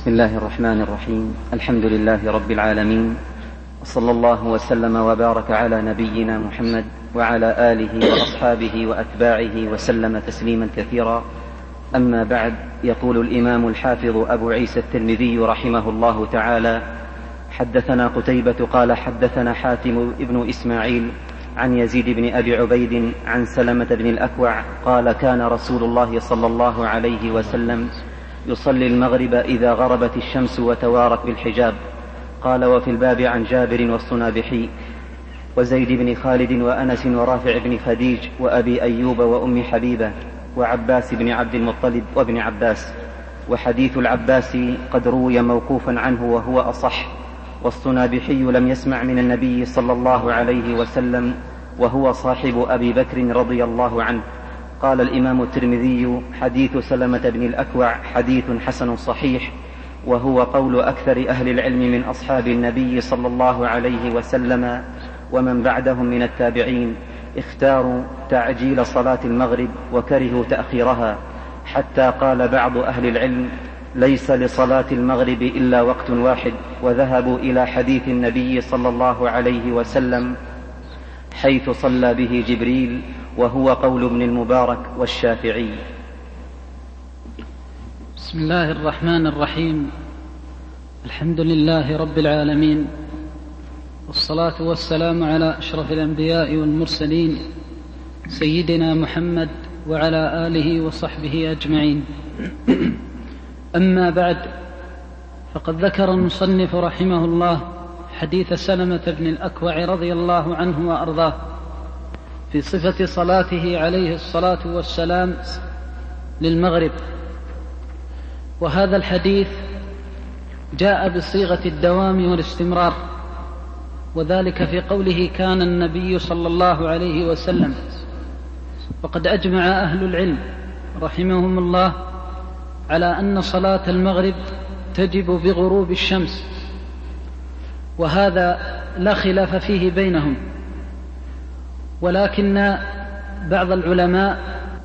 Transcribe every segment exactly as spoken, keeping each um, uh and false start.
بسم الله الرحمن الرحيم. الحمد لله رب العالمين، وصلى الله وسلم وبارك على نبينا محمد وعلى آله وأصحابه وأتباعه وسلم تسليما كثيرا. أما بعد، يقول الإمام الحافظ أبو عيسى الترمذي رحمه الله تعالى: حدثنا قتيبة قال حدثنا حاتم ابن إسماعيل عن يزيد بن أبي عبيد عن سلمة بن الأكوع قال: كان رسول الله صلى الله عليه وسلم يصلي المغرب إذا غربت الشمس وتوارت بالحجاب. قال: وفي الباب عن جابر والصنابحي وزيد بن خالد وأنس ورافع بن خديج وأبي أيوب وأم حبيبة وعباس بن عبد المطلب وابن عباس. وحديث العباس قد روي موقوفا عنه وهو أصح، والصنابحي لم يسمع من النبي صلى الله عليه وسلم وهو صاحب أبي بكر رضي الله عنه. قال الإمام الترمذي: حديث سلمة بن الأكوع حديث حسن صحيح، وهو قول أكثر أهل العلم من أصحاب النبي صلى الله عليه وسلم ومن بعدهم من التابعين. اختاروا تعجيل صلاة المغرب وكرهوا تأخيرها، حتى قال بعض أهل العلم: ليس لصلاة المغرب إلا وقت واحد، وذهبوا إلى حديث النبي صلى الله عليه وسلم حيث صلى به جبريل، وهو قول ابن المبارك والشافعي. بسم الله الرحمن الرحيم. الحمد لله رب العالمين، والصلاة والسلام على أشرف الأنبياء والمرسلين سيدنا محمد وعلى آله وصحبه أجمعين. أما بعد، فقد ذكر المصنف رحمه الله حديث سلمة بن الأكوع رضي الله عنه وأرضاه في صفة صلاته عليه الصلاة والسلام للمغرب. وهذا الحديث جاء بصيغة الدوام والاستمرار، وذلك في قوله: كان النبي صلى الله عليه وسلم. وقد أجمع أهل العلم رحمهم الله على أن صلاة المغرب تجب بغروب الشمس، وهذا لا خلاف فيه بينهم، ولكن بعض العلماء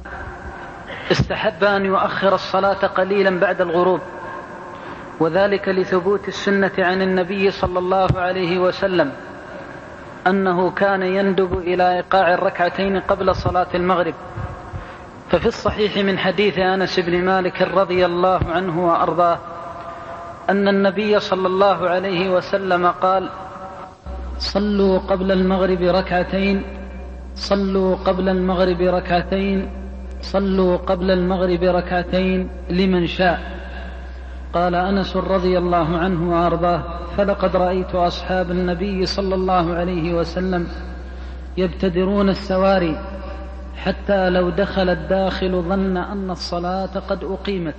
استحب أن يؤخر الصلاة قليلا بعد الغروب، وذلك لثبوت السنة عن النبي صلى الله عليه وسلم أنه كان يندب إلى إيقاع الركعتين قبل صلاة المغرب. ففي الصحيح من حديث أنس بن مالك رضي الله عنه وأرضاه أن النبي صلى الله عليه وسلم قال: صلوا قبل المغرب ركعتين صلوا قبل المغرب ركعتين صلوا قبل المغرب ركعتين لمن شاء. قال أنس رضي الله عنه وأرضاه: فلقد رأيت أصحاب النبي صلى الله عليه وسلم يبتدرون السواري، حتى لو دخل الداخل ظن أن الصلاة قد أقيمت.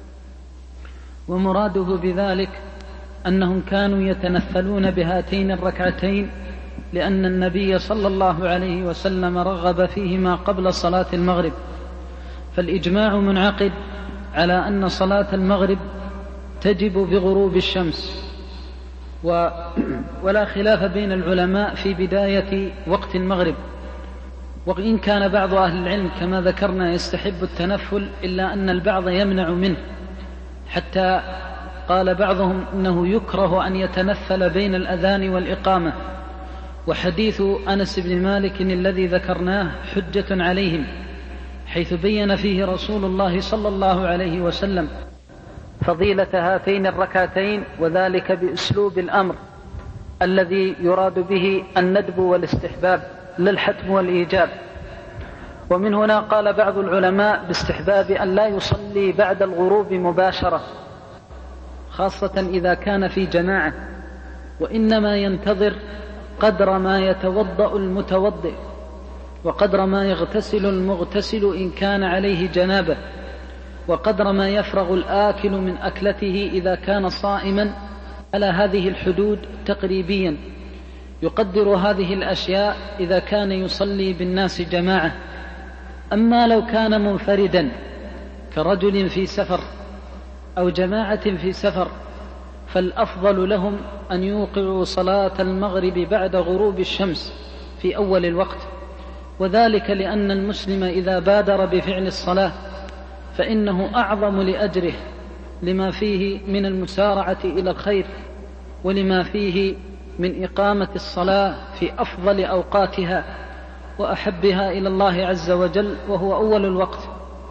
ومراده بذلك أنهم كانوا يتنفلون بهاتين الركعتين، لأن النبي صلى الله عليه وسلم رغب فيهما قبل صلاة المغرب. فالإجماع منعقد على أن صلاة المغرب تجب بغروب الشمس، و... ولا خلاف بين العلماء في بداية وقت المغرب. وإن كان بعض أهل العلم كما ذكرنا يستحب التنفل، إلا أن البعض يمنع منه، حتى قال بعضهم إنه يكره أن يتنفل بين الأذان والإقامة. وحديث أنس بن مالك الذي ذكرناه حجة عليهم، حيث بين فيه رسول الله صلى الله عليه وسلم فضيلة هاتين الركعتين، وذلك بأسلوب الأمر الذي يراد به الندب والاستحباب لا الحتم والإيجاب. ومن هنا قال بعض العلماء باستحباب أن لا يصلي بعد الغروب مباشرة، خاصة إذا كان في جماعة، وإنما ينتظر قدر ما يتوضأ المتوضئ وقدر ما يغتسل المغتسل إن كان عليه جنابة، وقدر ما يفرغ الآكل من أكلته إذا كان صائما، على هذه الحدود تقريبيا. يقدر هذه الأشياء إذا كان يصلي بالناس جماعة. أما لو كان منفردا كرجل في سفر أو جماعة في سفر، فالأفضل لهم أن يوقعوا صلاة المغرب بعد غروب الشمس في أول الوقت، وذلك لأن المسلم إذا بادر بفعل الصلاة فإنه أعظم لأجره لما فيه من المسارعة إلى الخير، ولما فيه من إقامة الصلاة في أفضل أوقاتها وأحبها إلى الله عز وجل، وهو أول الوقت.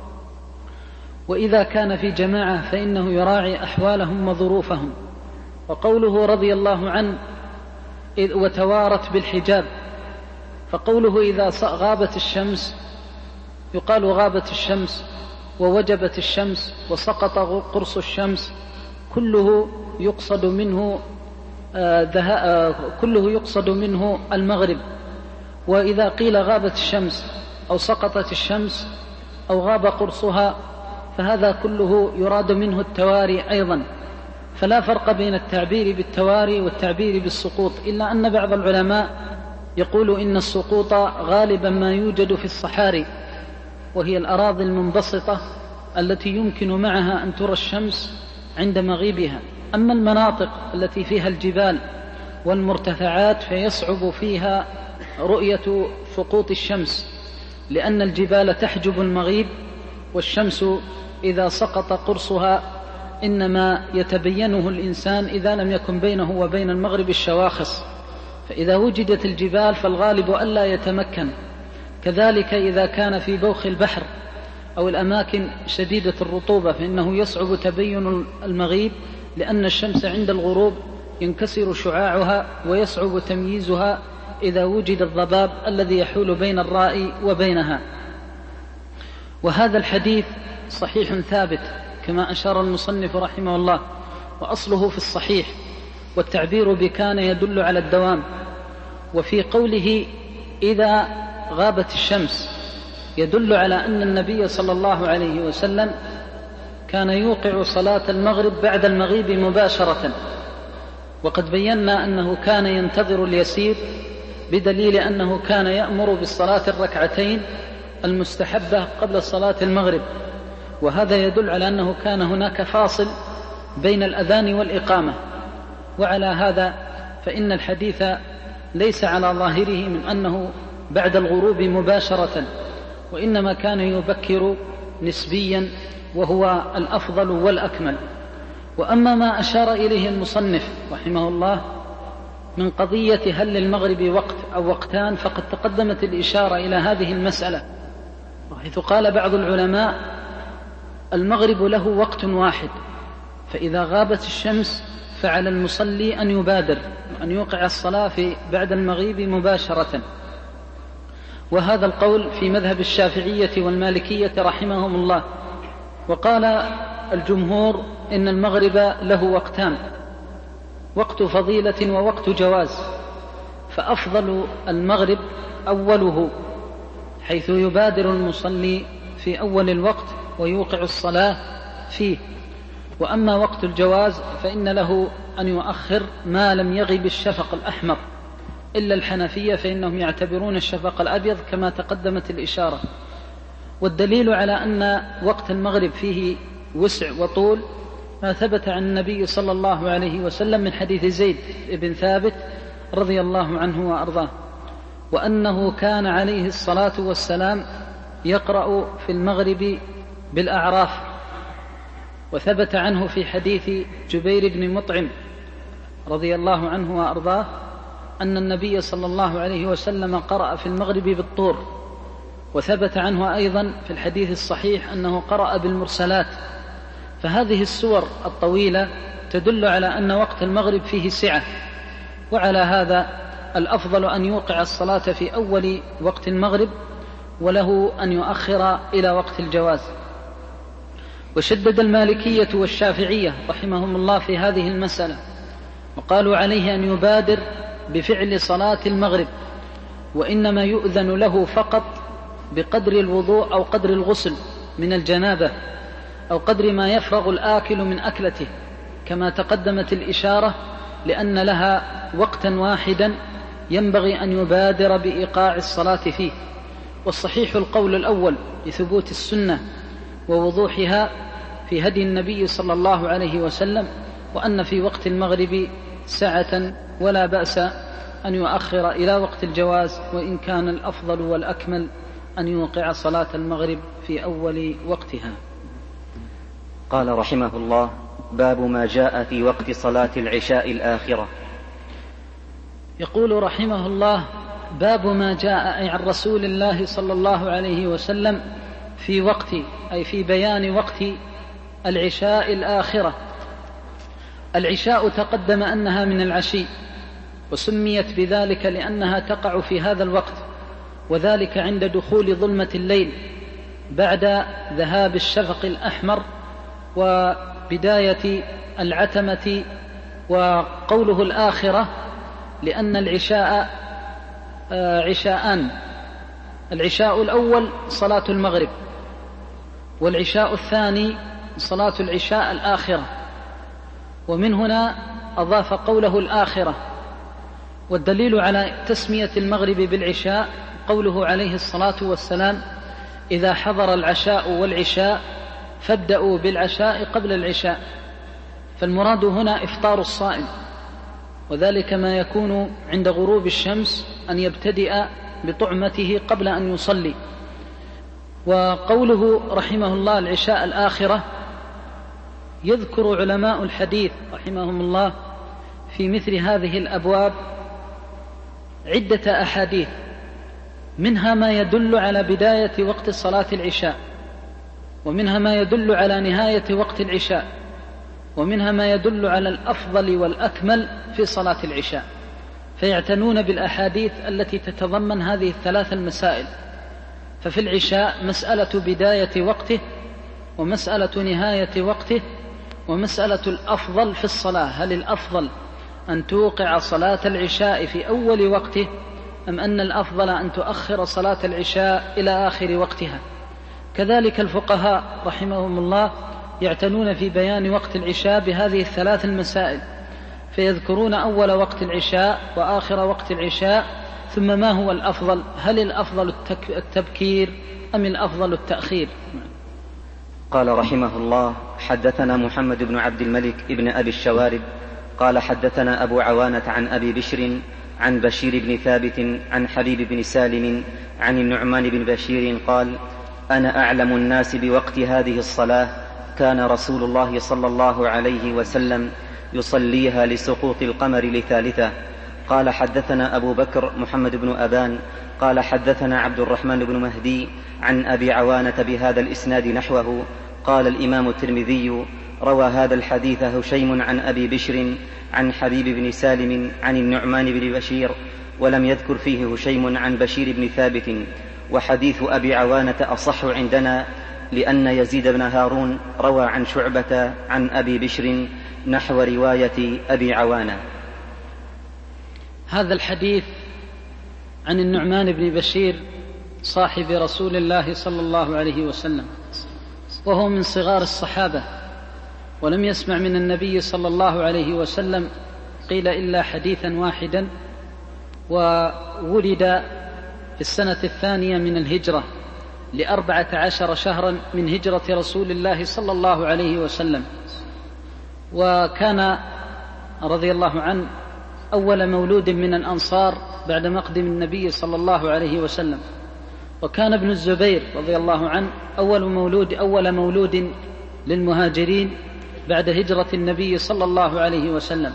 وإذا كان في جماعة فإنه يراعي أحوالهم وظروفهم. وقوله رضي الله عنه إذ وتوارت بالحجاب، فقوله إذا غابت الشمس يقال غابت الشمس ووجبت الشمس وسقط قرص الشمس، كله يقصد منه آه كله يقصد منه المغرب. وإذا قيل غابت الشمس أو سقطت الشمس أو غاب قرصها فهذا كله يراد منه التواري أيضا، فلا فرق بين التعبير بالتواري والتعبير بالسقوط، إلا أن بعض العلماء يقول إن السقوط غالبا ما يوجد في الصحاري، وهي الأراضي المنبسطة التي يمكن معها أن ترى الشمس عند مغيبها. أما المناطق التي فيها الجبال والمرتفعات فيصعب فيها رؤية سقوط الشمس، لأن الجبال تحجب المغيب، والشمس إذا سقط قرصها إنما يتبينه الإنسان إذا لم يكن بينه وبين المغرب الشواخص، فإذا وجدت الجبال فالغالب ألا يتمكن. كذلك إذا كان في بوخ البحر أو الأماكن شديدة الرطوبة فإنه يصعب تبين المغيب، لأن الشمس عند الغروب ينكسر شعاعها ويصعب تمييزها إذا وجد الضباب الذي يحول بين الرائي وبينها. وهذا الحديث صحيح ثابت كما أشار المصنف رحمه الله، وأصله في الصحيح، والتعبير بكان يدل على الدوام. وفي قوله إذا غابت الشمس يدل على أن النبي صلى الله عليه وسلم كان يوقع صلاة المغرب بعد المغيب مباشرة، وقد بينا أنه كان ينتظر اليسير، بدليل أنه كان يأمر بالصلاة الركعتين المستحبة قبل صلاة المغرب، وهذا يدل على أنه كان هناك فاصل بين الأذان والإقامة. وعلى هذا فإن الحديث ليس على ظاهره من أنه بعد الغروب مباشرة، وإنما كان يبكر نسبيا وهو الأفضل والأكمل. وأما ما أشار إليه المصنف رحمه الله من قضية هل للمغرب وقت أو وقتان، فقد تقدمت الإشارة إلى هذه المسألة، حيث قال بعض العلماء المغرب له وقت واحد، فإذا غابت الشمس فعلى المصلي أن يبادر وأن يوقع الصلاة في بعد المغيب مباشرة. وهذا القول في مذهب الشافعية والمالكية رحمهم الله. وقال الجمهور إن المغرب له وقتان، وقت فضيلة ووقت جواز، فأفضل المغرب أوله، حيث يبادر المصلي في أول الوقت ويوقع الصلاة فيه. وأما وقت الجواز فإن له أن يؤخر ما لم يغب الشفق الأحمر، إلا الحنفية فإنهم يعتبرون الشفق الأبيض كما تقدمت الإشارة. والدليل على أن وقت المغرب فيه وسع وطول ما ثبت عن النبي صلى الله عليه وسلم من حديث زيد بن ثابت رضي الله عنه وأرضاه، وأنه كان عليه الصلاة والسلام يقرأ في المغرب بالأعراف. وثبت عنه في حديث جبير بن مطعم رضي الله عنه وأرضاه أن النبي صلى الله عليه وسلم قرأ في المغرب بالطور. وثبت عنه أيضا في الحديث الصحيح أنه قرأ بالمرسلات. فهذه السور الطويلة تدل على أن وقت المغرب فيه سعة، وعلى هذا الأفضل أن يوقع الصلاة في أول وقت المغرب، وله أن يؤخر إلى وقت الجواز. وشدد المالكية والشافعية رحمهم الله في هذه المسألة، وقالوا عليه أن يبادر بفعل صلاة المغرب، وإنما يؤذن له فقط بقدر الوضوء أو قدر الغسل من الجنابة، أو قدر ما يفرغ الآكل من أكلته، كما تقدمت الإشارة، لأن لها وقتا واحدا ينبغي أن يبادر بإيقاع الصلاة فيه. والصحيح القول الأول لثبوت السنة ووضوحها في هدي النبي صلى الله عليه وسلم، وأن في وقت المغرب ساعة ولا بأس أن يؤخر إلى وقت الجواز، وإن كان الأفضل والأكمل أن يوقع صلاة المغرب في أول وقتها. قال رحمه الله: باب ما جاء في وقت صلاة العشاء الآخرة. يقول رحمه الله: باب ما جاء عن رسول الله صلى الله عليه وسلم في وقت، أي في بيان وقت العشاء الآخرة. العشاء تقدم أنها من العشي، وسميت بذلك لأنها تقع في هذا الوقت، وذلك عند دخول ظلمة الليل بعد ذهاب الشفق الأحمر وبداية العتمة. وقوله الآخرة لأن العشاء عشاءان: العشاء الأول صلاة المغرب، والعشاء الثاني صلاة العشاء الآخرة. ومن هنا أضاف قوله الآخرة. والدليل على تسمية المغرب بالعشاء قوله عليه الصلاة والسلام: إذا حضر العشاء والعشاء فابدأوا بالعشاء قبل العشاء. فالمراد هنا إفطار الصائم، وذلك ما يكون عند غروب الشمس أن يبتدئ بطعمته قبل أن يصلي. وقوله رحمه الله العشاء الآخرة، يذكر علماء الحديث رحمهم الله في مثل هذه الأبواب عدة أحاديث، منها ما يدل على بداية وقت صلاة العشاء، ومنها ما يدل على نهاية وقت العشاء، ومنها ما يدل على الأفضل والأكمل في صلاة العشاء. فيعتنون بالأحاديث التي تتضمن هذه الثلاث المسائل. ففي العشاء مسألة بداية وقته، ومسألة نهاية وقته، ومسألة الأفضل في الصلاة: هل الأفضل أن توقع صلاة العشاء في أول وقته، أم أن الأفضل أن تؤخر صلاة العشاء إلى آخر وقتها؟ كذلك الفقهاء رحمهم الله يعتنون في بيان وقت العشاء بهذه الثلاث المسائل، فيذكرون أول وقت العشاء وآخر وقت العشاء، ثم ما هو الأفضل، هل الأفضل التبكير أم الأفضل التأخير؟ قال رحمه الله: حدثنا محمد بن عبد الملك ابن أبي الشوارب قال حدثنا أبو عوانة عن أبي بشر عن بشير بن ثابت عن حبيب بن سالم عن النعمان بن بشير قال: أنا أعلم الناس بوقت هذه الصلاة، كان رسول الله صلى الله عليه وسلم يصليها لسقوط القمر لثالثة. قال حدثنا أبو بكر محمد بن أبان قال حدثنا عبد الرحمن بن مهدي عن أبي عوانة بهذا الإسناد نحوه. قال الإمام الترمذي: روى هذا الحديث هشيم عن أبي بشر عن حبيب بن سالم عن النعمان بن بشير، ولم يذكر فيه هشيم عن بشير بن ثابت. وحديث أبي عوانة أصح عندنا، لأن يزيد بن هارون روى عن شعبة عن أبي بشر نحو رواية أبي عوانة. هذا الحديث عن النعمان بن بشير صاحب رسول الله صلى الله عليه وسلم، وهو من صغار الصحابة، ولم يسمع من النبي صلى الله عليه وسلم قيل إلا حديثا واحدا. وولد في السنة الثانية من الهجرة لأربعة عشر شهرا من هجرة رسول الله صلى الله عليه وسلم، وكان رضي الله عنه أول مولود من الأنصار بعد مقدم النبي صلى الله عليه وسلم. وكان ابن الزبير رضي الله عنه أول مولود أول مولود للمهاجرين بعد هجرة النبي صلى الله عليه وسلم.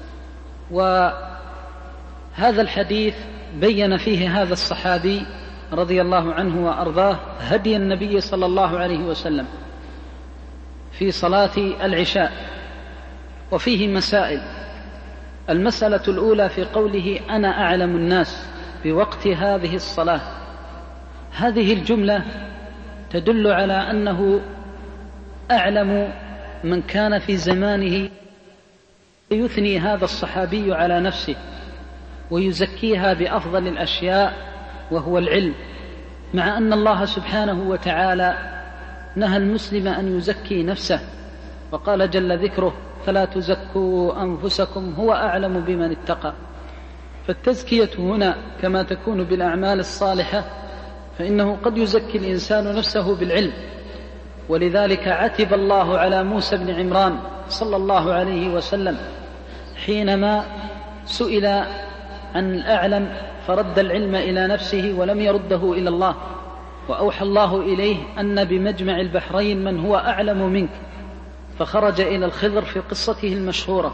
وهذا الحديث بين فيه هذا الصحابي رضي الله عنه وأرضاه هدي النبي صلى الله عليه وسلم في صلاة العشاء، وفيه مسائل. المسألة الأولى في قوله: أنا أعلم الناس بوقت هذه الصلاة. هذه الجملة تدل على أنه أعلم من كان في زمانه. يثني هذا الصحابي على نفسه ويزكيها بأفضل الأشياء وهو العلم، مع أن الله سبحانه وتعالى نهى المسلم أن يزكي نفسه، وقال جل ذكره: فلا تزكوا أنفسكم هو أعلم بمن اتقى. فالتزكية هنا كما تكون بالأعمال الصالحة، فإنه قد يزكي الإنسان نفسه بالعلم. ولذلك عتب الله على موسى بن عمران صلى الله عليه وسلم حينما سئل عن الأعلم فرد العلم إلى نفسه ولم يرده إلى الله، وأوحى الله إليه أن بمجمع البحرين من هو أعلم منك. فخرج إلى الخضر في قصته المشهورة.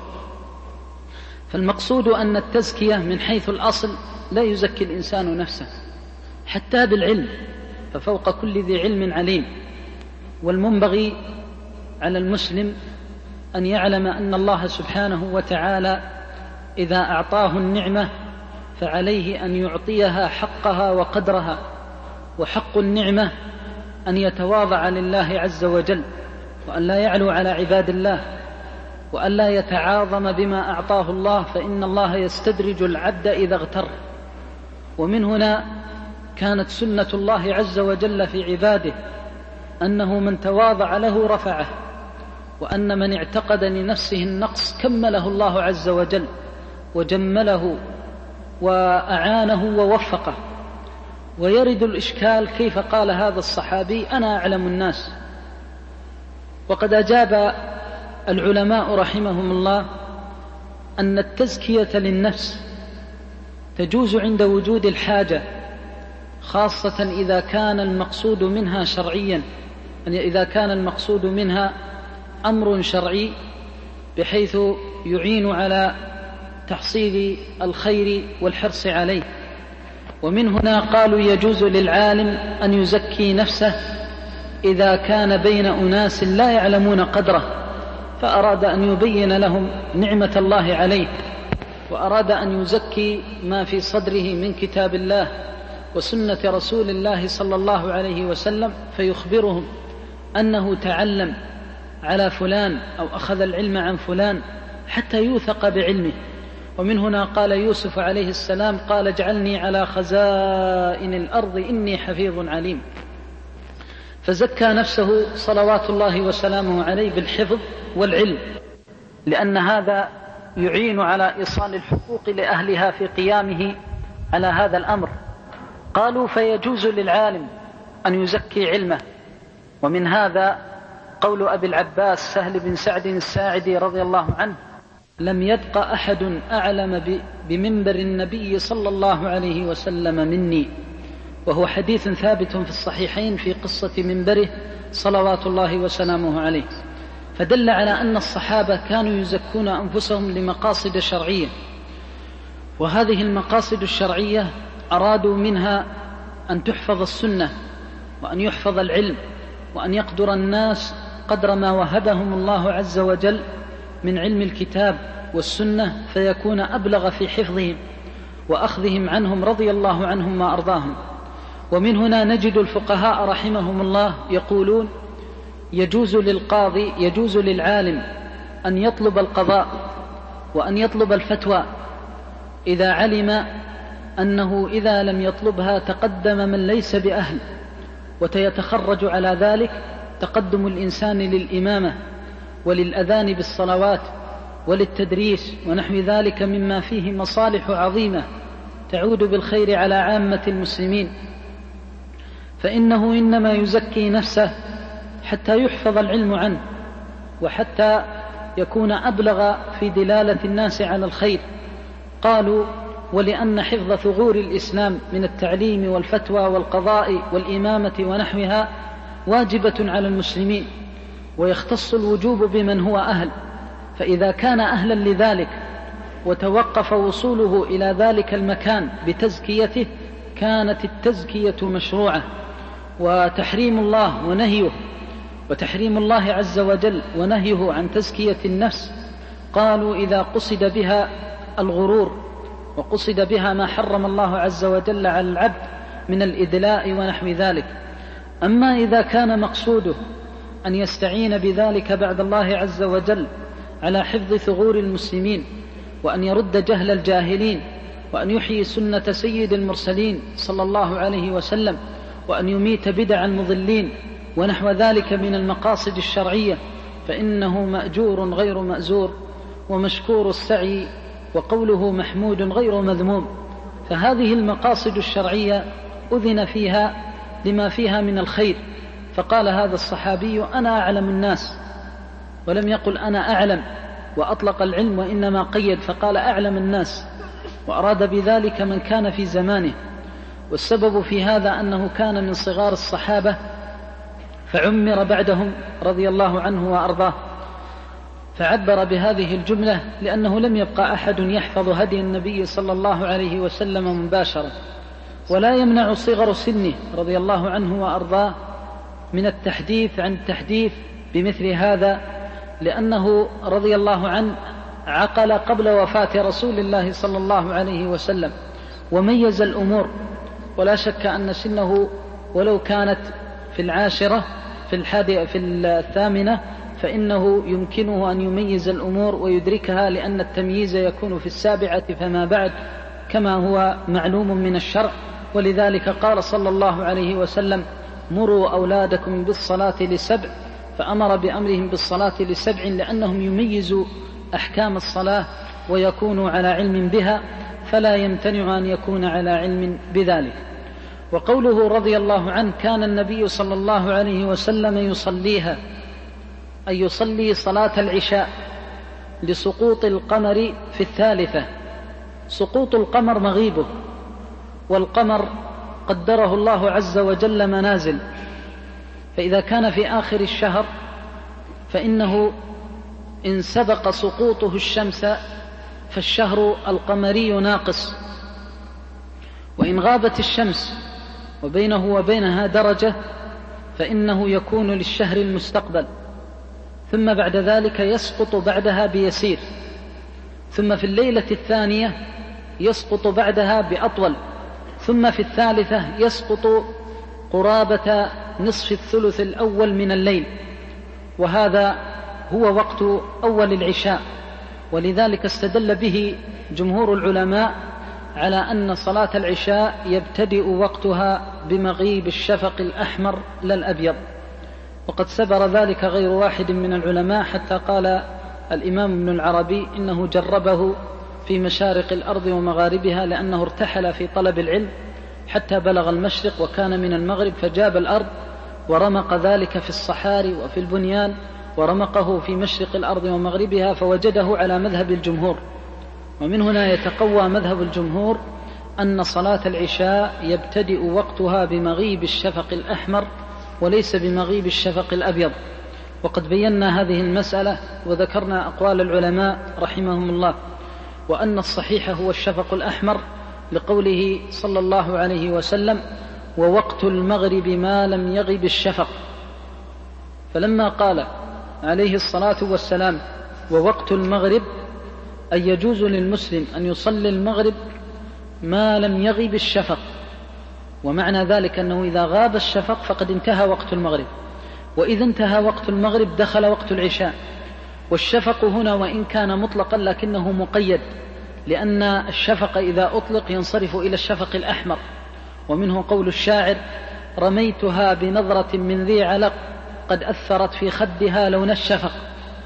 فالمقصود أن التزكية من حيث الأصل لا يزكي الإنسان نفسه حتى بالعلم، ففوق كل ذي علم عليم. والمنبغي على المسلم أن يعلم أن الله سبحانه وتعالى إذا أعطاه النعمة فعليه أن يعطيها حقها وقدرها، وحق النعمة أن يتواضع لله عز وجل، وأن لا يعلو على عباد الله، وأن لا يتعاظم بما أعطاه الله، فإن الله يستدرج العبد إذا اغتر. ومن هنا كانت سنة الله عز وجل في عباده أنه من تواضع له رفعه، وأن من اعتقد لنفسه النقص كمله الله عز وجل وجمله وأعانه ووفقه. ويرد الإشكال كيف قال هذا الصحابي أنا أعلم الناس؟ وقد أجاب العلماء رحمهم الله أن التزكية للنفس تجوز عند وجود الحاجة، خاصة إذا كان المقصود منها شرعيا، يعني إذا كان المقصود منها أمر شرعي بحيث يعين على تحصيل الخير والحرص عليه. ومن هنا قالوا يجوز للعالم أن يزكي نفسه إذا كان بين أناس لا يعلمون قدره، فأراد أن يبين لهم نعمة الله عليه، وأراد أن يزكي ما في صدره من كتاب الله وسنة رسول الله صلى الله عليه وسلم، فيخبرهم أنه تعلم على فلان أو أخذ العلم عن فلان حتى يوثق بعلمه. ومن هنا قال يوسف عليه السلام قال اجعلني على خزائن الأرض إني حفيظ عليم. فزكى نفسه صلوات الله وسلامه عليه بالحفظ والعلم، لأن هذا يعين على إيصال الحقوق لأهلها في قيامه على هذا الأمر. قالوا فيجوز للعالم أن يزكي علمه. ومن هذا قول أبي العباس سهل بن سعد الساعدي رضي الله عنه لم يبق أحد أعلم بمنبر النبي صلى الله عليه وسلم مني، وهو حديث ثابت في الصحيحين في قصة منبره صلوات الله وسلامه عليه. فدل على أن الصحابة كانوا يزكون أنفسهم لمقاصد شرعية، وهذه المقاصد الشرعية أرادوا منها أن تحفظ السنة، وأن يحفظ العلم، وأن يقدر الناس قدر ما وهبهم الله عز وجل من علم الكتاب والسنة، فيكون أبلغ في حفظهم وأخذهم عنهم رضي الله عنهم وأرضاهم. ومن هنا نجد الفقهاء رحمهم الله يقولون يجوز للقاضي يجوز للعالم أن يطلب القضاء وأن يطلب الفتوى إذا علم أنه إذا لم يطلبها تقدم من ليس بأهل، وتيتخرج على ذلك تقدم الإنسان للإمامة وللأذان بالصلوات وللتدريس ونحو ذلك مما فيه مصالح عظيمة تعود بالخير على عامة المسلمين. فإنه إنما يزكي نفسه حتى يحفظ العلم عنه، وحتى يكون أبلغ في دلالة الناس على الخير. قالوا ولأن حفظ ثغور الإسلام من التعليم والفتوى والقضاء والإمامة ونحوها واجبة على المسلمين، ويختص الوجوب بمن هو أهل. فإذا كان أهلا لذلك وتوقف وصوله إلى ذلك المكان بتزكيته كانت التزكية مشروعة. وتحريم الله ونهيه وتحريم الله عز وجل ونهيه عن تزكية النفس قالوا إذا قصد بها الغرور وقصد بها ما حرم الله عز وجل على العبد من الإدلاء ونحو ذلك. أما إذا كان مقصوده أن يستعين بذلك بعد الله عز وجل على حفظ ثغور المسلمين، وأن يرد جهل الجاهلين، وأن يحيي سنة سيد المرسلين صلى الله عليه وسلم، وأن يميت بدع المضلين ونحو ذلك من المقاصد الشرعية، فإنه مأجور غير مأزور ومشكور السعي، وقوله محمود غير مذموم. فهذه المقاصد الشرعية أذن فيها لما فيها من الخير. فقال هذا الصحابي أنا أعلم الناس، ولم يقل أنا أعلم وأطلق العلم، وإنما قيد فقال أعلم الناس، وأراد بذلك من كان في زمانه. والسبب في هذا أنه كان من صغار الصحابة فعمر بعدهم رضي الله عنه وأرضاه، فعبر بهذه الجملة لأنه لم يبقى أحد يحفظ هدي النبي صلى الله عليه وسلم مباشرة، ولا يمنع صغر سنه رضي الله عنه وأرضاه من التحديث عن التحديث بمثل هذا، لأنه رضي الله عنه عقل قبل وفاة رسول الله صلى الله عليه وسلم وميز الأمور، ولا شك أن سنه ولو كانت في العاشرة في الحادية في الثامنة فإنه يمكنه أن يميز الأمور ويدركها، لأن التمييز يكون في السابعة فما بعد كما هو معلوم من الشرع. ولذلك قال صلى الله عليه وسلم: مروا أولادكم بالصلاة لسبع، فأمر بأمرهم بالصلاة لسبع لأنهم يميزوا أحكام الصلاة ويكونوا على علم بها، فلا يمتنع أن يكون على علم بذلك. وقوله رضي الله عنه: كان النبي صلى الله عليه وسلم يصليها، أي يصلي صلاة العشاء لسقوط القمر في الثالثة. سقوط القمر مغيبه، والقمر قدره الله عز وجل منازل، فإذا كان في آخر الشهر فإنه إن سبق سقوطه الشمس فالشهر القمري ناقص، وإن غابت الشمس وبينه وبينها درجة فإنه يكون للشهر المستقبل، ثم بعد ذلك يسقط بعدها بيسير، ثم في الليلة الثانية يسقط بعدها بأطول، ثم في الثالثة يسقط قرابة نصف الثلث الأول من الليل، وهذا هو وقت أول العشاء. ولذلك استدل به جمهور العلماء على أن صلاة العشاء يبتدئ وقتها بمغيب الشفق الأحمر لا الأبيض، وقد سبر ذلك غير واحد من العلماء، حتى قال الإمام ابن العربي إنه جربه في مشارق الأرض ومغاربها، لأنه ارتحل في طلب العلم حتى بلغ المشرق وكان من المغرب، فجاب الأرض ورمق ذلك في الصحاري وفي البنيان، ورمقه في مشرق الأرض ومغربها، فوجده على مذهب الجمهور. ومن هنا يتقوى مذهب الجمهور أن صلاة العشاء يبتدئ وقتها بمغيب الشفق الأحمر وليس بمغيب الشفق الأبيض. وقد بينا هذه المسألة وذكرنا أقوال العلماء رحمهم الله، وأن الصحيح هو الشفق الأحمر لقوله صلى الله عليه وسلم: ووقت المغرب ما لم يغب الشفق. فلما قال عليه الصلاة والسلام ووقت المغرب، أي يجوز للمسلم أن يصلي المغرب ما لم يغب الشفق، ومعنى ذلك أنه إذا غاب الشفق فقد انتهى وقت المغرب، وإذا انتهى وقت المغرب دخل وقت العشاء. والشفق هنا وإن كان مطلقا لكنه مقيد، لأن الشفق إذا أطلق ينصرف إلى الشفق الأحمر، ومنه قول الشاعر: رميتها بنظرة من ذي علق قد أثرت في خدها لون الشفق.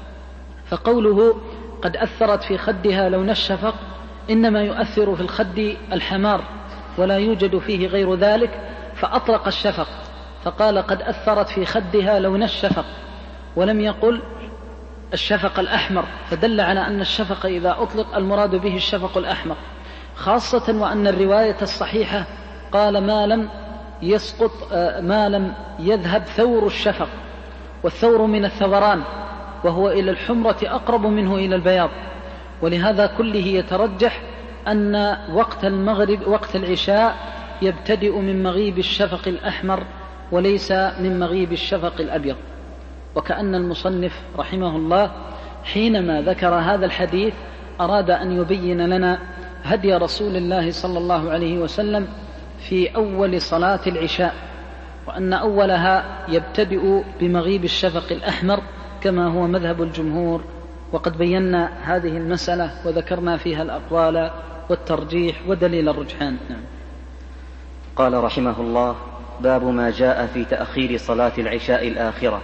فقوله قد أثرت في خدها لون الشفق إنما يؤثر في الخد الحمار ولا يوجد فيه غير ذلك، فأطلق الشفق فقال قد أثرت في خدها لون الشفق، ولم يقل الشفق الأحمر، فدل على أن الشفق إذا أطلق المراد به الشفق الأحمر، خاصة وأن الرواية الصحيحة قال ما لم يسقط ما لم يذهب ثور الشفق، والثور من الثوران وهو إلى الحمرة أقرب منه إلى البياض. ولهذا كله يترجح أن وقت المغرب وقت العشاء يبتدئ من مغيب الشفق الأحمر وليس من مغيب الشفق الأبيض. وكأن المصنف رحمه الله حينما ذكر هذا الحديث أراد أن يبين لنا هدي رسول الله صلى الله عليه وسلم في أول صلاة العشاء، وأن أولها يبتدئ بمغيب الشفق الأحمر كما هو مذهب الجمهور. وقد بينا هذه المسألة وذكرنا فيها الأقوال والترجيح ودليل الرجحان. نعم. قال رحمه الله: باب ما جاء في تأخير صلاة العشاء الآخرة.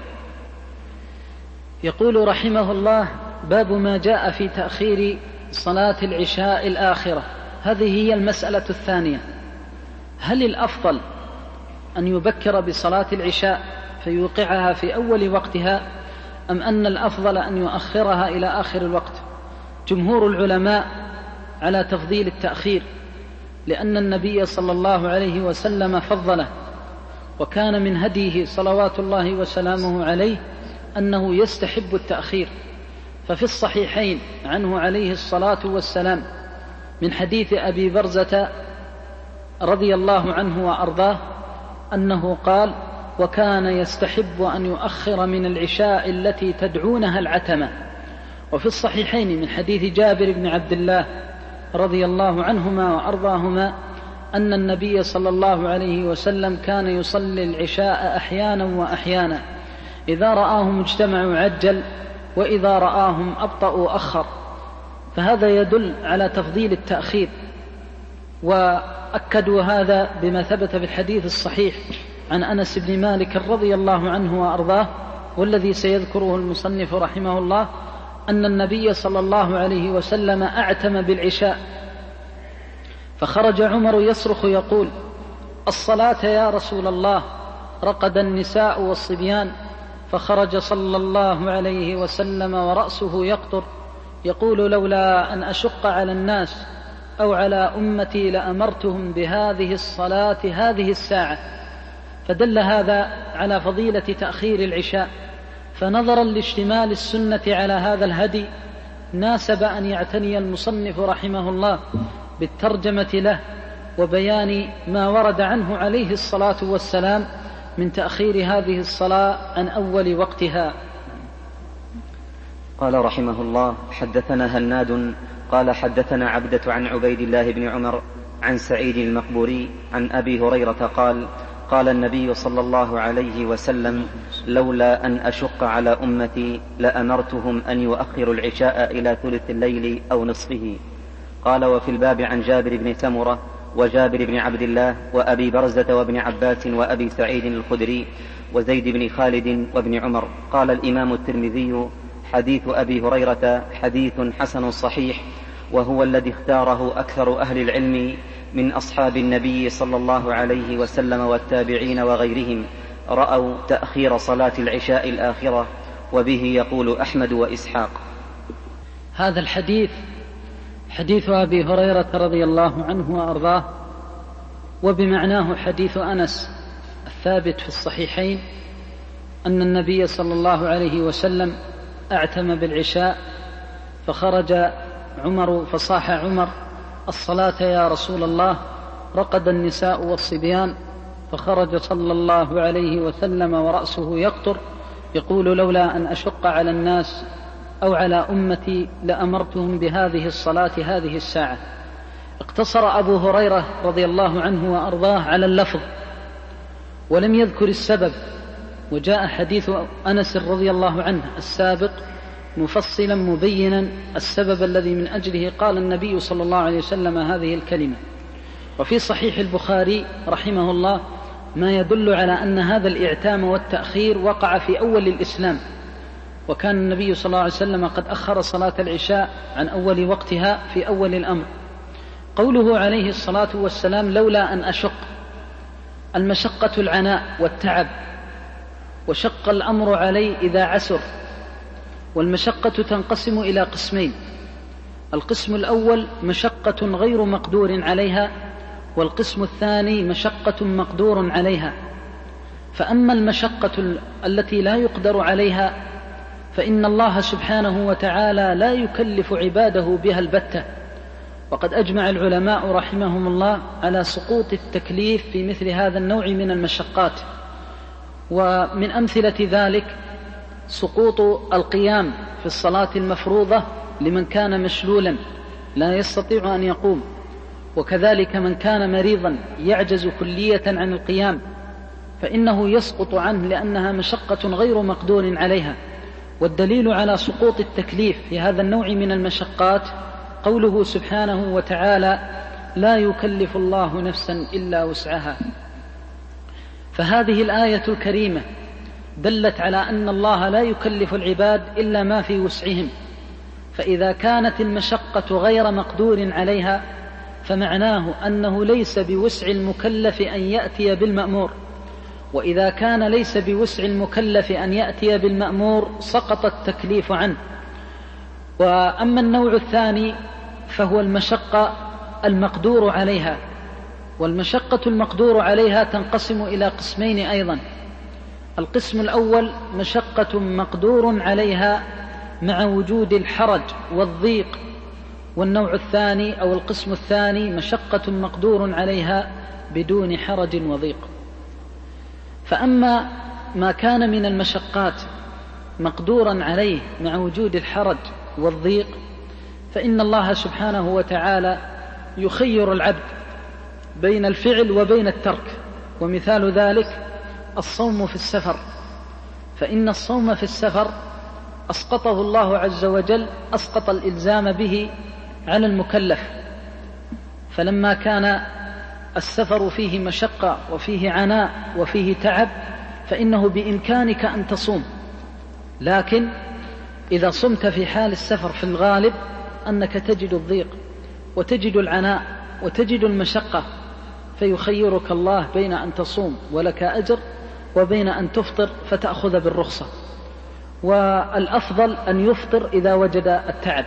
يقول رحمه الله: باب ما جاء في تأخير صلاة العشاء الآخرة. هذه هي المسألة الثانية: هل الأفضل أن يبكر بصلاة العشاء فيوقعها في أول وقتها، أم أن الأفضل أن يؤخرها إلى آخر الوقت؟ جمهور العلماء على تفضيل التأخير، لأن النبي صلى الله عليه وسلم فضله، وكان من هديه صلوات الله وسلامه عليه أنه يستحب التأخير، ففي الصحيحين عنه عليه الصلاة والسلام من حديث أبي برزة رضي الله عنه وأرضاه أنه قال: وكان يستحب أن يؤخر من العشاء التي تدعونها العتمة. وفي الصحيحين من حديث جابر بن عبد الله رضي الله عنهما وأرضاهما أن النبي صلى الله عليه وسلم كان يصلي العشاء أحيانا وأحيانا، إذا رآهم اجتمعوا عجل، وإذا رآهم أبطأوا أخر. فهذا يدل على تفضيل التأخير، وأكدوا هذا بما ثبت في الحديث الصحيح عن أنس بن مالك رضي الله عنه وأرضاه، والذي سيذكره المصنف رحمه الله، أن النبي صلى الله عليه وسلم أعتم بالعشاء، فخرج عمر يصرخ يقول: الصلاة يا رسول الله. رقد النساء والصبيان، فخرج صلى الله عليه وسلم ورأسه يقطر يقول: لولا أن أشق على الناس أو على أمتي لأمرتهم بهذه الصلاة هذه الساعة. فدل هذا على فضيلة تأخير العشاء. فنظرا لاشتمال السنة على هذا الهدي ناسب أن يعتني المصنف رحمه الله بالترجمة له وبيان ما ورد عنه عليه الصلاة والسلام من تأخير هذه الصلاة عن أول وقتها. قال رحمه الله: حدثنا هناد قال حدثنا عبدة عن عبيد الله بن عمر عن سعيد المقبوري عن أبي هريرة قال: قال النبي صلى الله عليه وسلم: لولا أن أشق على أمتي لأمرتهم أن يؤخروا العشاء إلى ثلث الليل أو نصفه. قال: وفي الباب عن جابر بن سمرة وجابر بن عبد الله وأبي برزة وابن عباس وأبي سعيد الخدري وزيد بن خالد وابن عمر. قال الإمام الترمذي: حديث أبي هريرة حديث حسن صحيح، وهو الذي اختاره أكثر أهل العلم من أصحاب النبي صلى الله عليه وسلم والتابعين وغيرهم، رأوا تأخير صلاة العشاء الآخرة، وبه يقول أحمد وإسحاق. هذا الحديث حديث أبي هريرة رضي الله عنه وأرضاه، وبمعناه حديث أنس الثابت في الصحيحين أن النبي صلى الله عليه وسلم أعتم بالعشاء، فخرج عمر فصاح عمر: الصلاة يا رسول الله. رقد النساء والصبيان، فخرج صلى الله عليه وسلم ورأسه يقطر يقول: لولا أن أشق على الناس أو على أمتي لأمرتهم بهذه الصلاة هذه الساعة. اقتصر أبو هريرة رضي الله عنه وأرضاه على اللفظ ولم يذكر السبب، وجاء حديث أنس رضي الله عنه السابق مفصلا مبينا السبب الذي من أجله قال النبي صلى الله عليه وسلم هذه الكلمة. وفي صحيح البخاري رحمه الله ما يدل على أن هذا الإعتام والتأخير وقع في أول الإسلام، وكان النبي صلى الله عليه وسلم قد أخر صلاة العشاء عن أول وقتها في أول الأمر. قوله عليه الصلاة والسلام: لولا أن أشق، المشقة العناء والتعب، وشق الأمر علي إذا عسر. والمشقة تنقسم إلى قسمين: القسم الأول مشقة غير مقدور عليها، والقسم الثاني مشقة مقدور عليها. فأما المشقة التي لا يقدر عليها فإن الله سبحانه وتعالى لا يكلف عباده بها البتة، وقد أجمع العلماء رحمهم الله على سقوط التكليف في مثل هذا النوع من المشقات. ومن أمثلة ذلك سقوط القيام في الصلاة المفروضة لمن كان مشلولا لا يستطيع أن يقوم، وكذلك من كان مريضا يعجز كلية عن القيام فإنه يسقط عنه لأنها مشقة غير مقدور عليها. والدليل على سقوط التكليف في هذا النوع من المشقات قوله سبحانه وتعالى: لا يكلف الله نفسا إلا وسعها. فهذه الآية الكريمة دلت على أن الله لا يكلف العباد إلا ما في وسعهم، فإذا كانت المشقة غير مقدور عليها فمعناه أنه ليس بوسع المكلف أن يأتي بالمأمور، وإذا كان ليس بوسع المكلف أن يأتي بالمأمور سقط التكليف عنه. وأما النوع الثاني فهو المشقة المقدور عليها، والمشقة المقدور عليها تنقسم إلى قسمين أيضا: القسم الأول مشقة مقدور عليها مع وجود الحرج والضيق. والنوع الثاني أو القسم الثاني مشقة مقدور عليها بدون حرج وضيق. فأما ما كان من المشقات مقدورا عليه مع وجود الحرج والضيق فإن الله سبحانه وتعالى يخير العبد بين الفعل وبين الترك. ومثال ذلك الصوم في السفر، فإن الصوم في السفر أسقطه الله عز وجل، أسقط الإلزام به على المكلف. فلما كان السفر فيه مشقة وفيه عناء وفيه تعب فإنه بإمكانك أن تصوم، لكن إذا صمت في حال السفر في الغالب أنك تجد الضيق وتجد العناء وتجد المشقة، فيخيرك الله بين أن تصوم ولك أجر وبين أن تفطر فتأخذ بالرخصة. والأفضل أن يفطر إذا وجد التعب،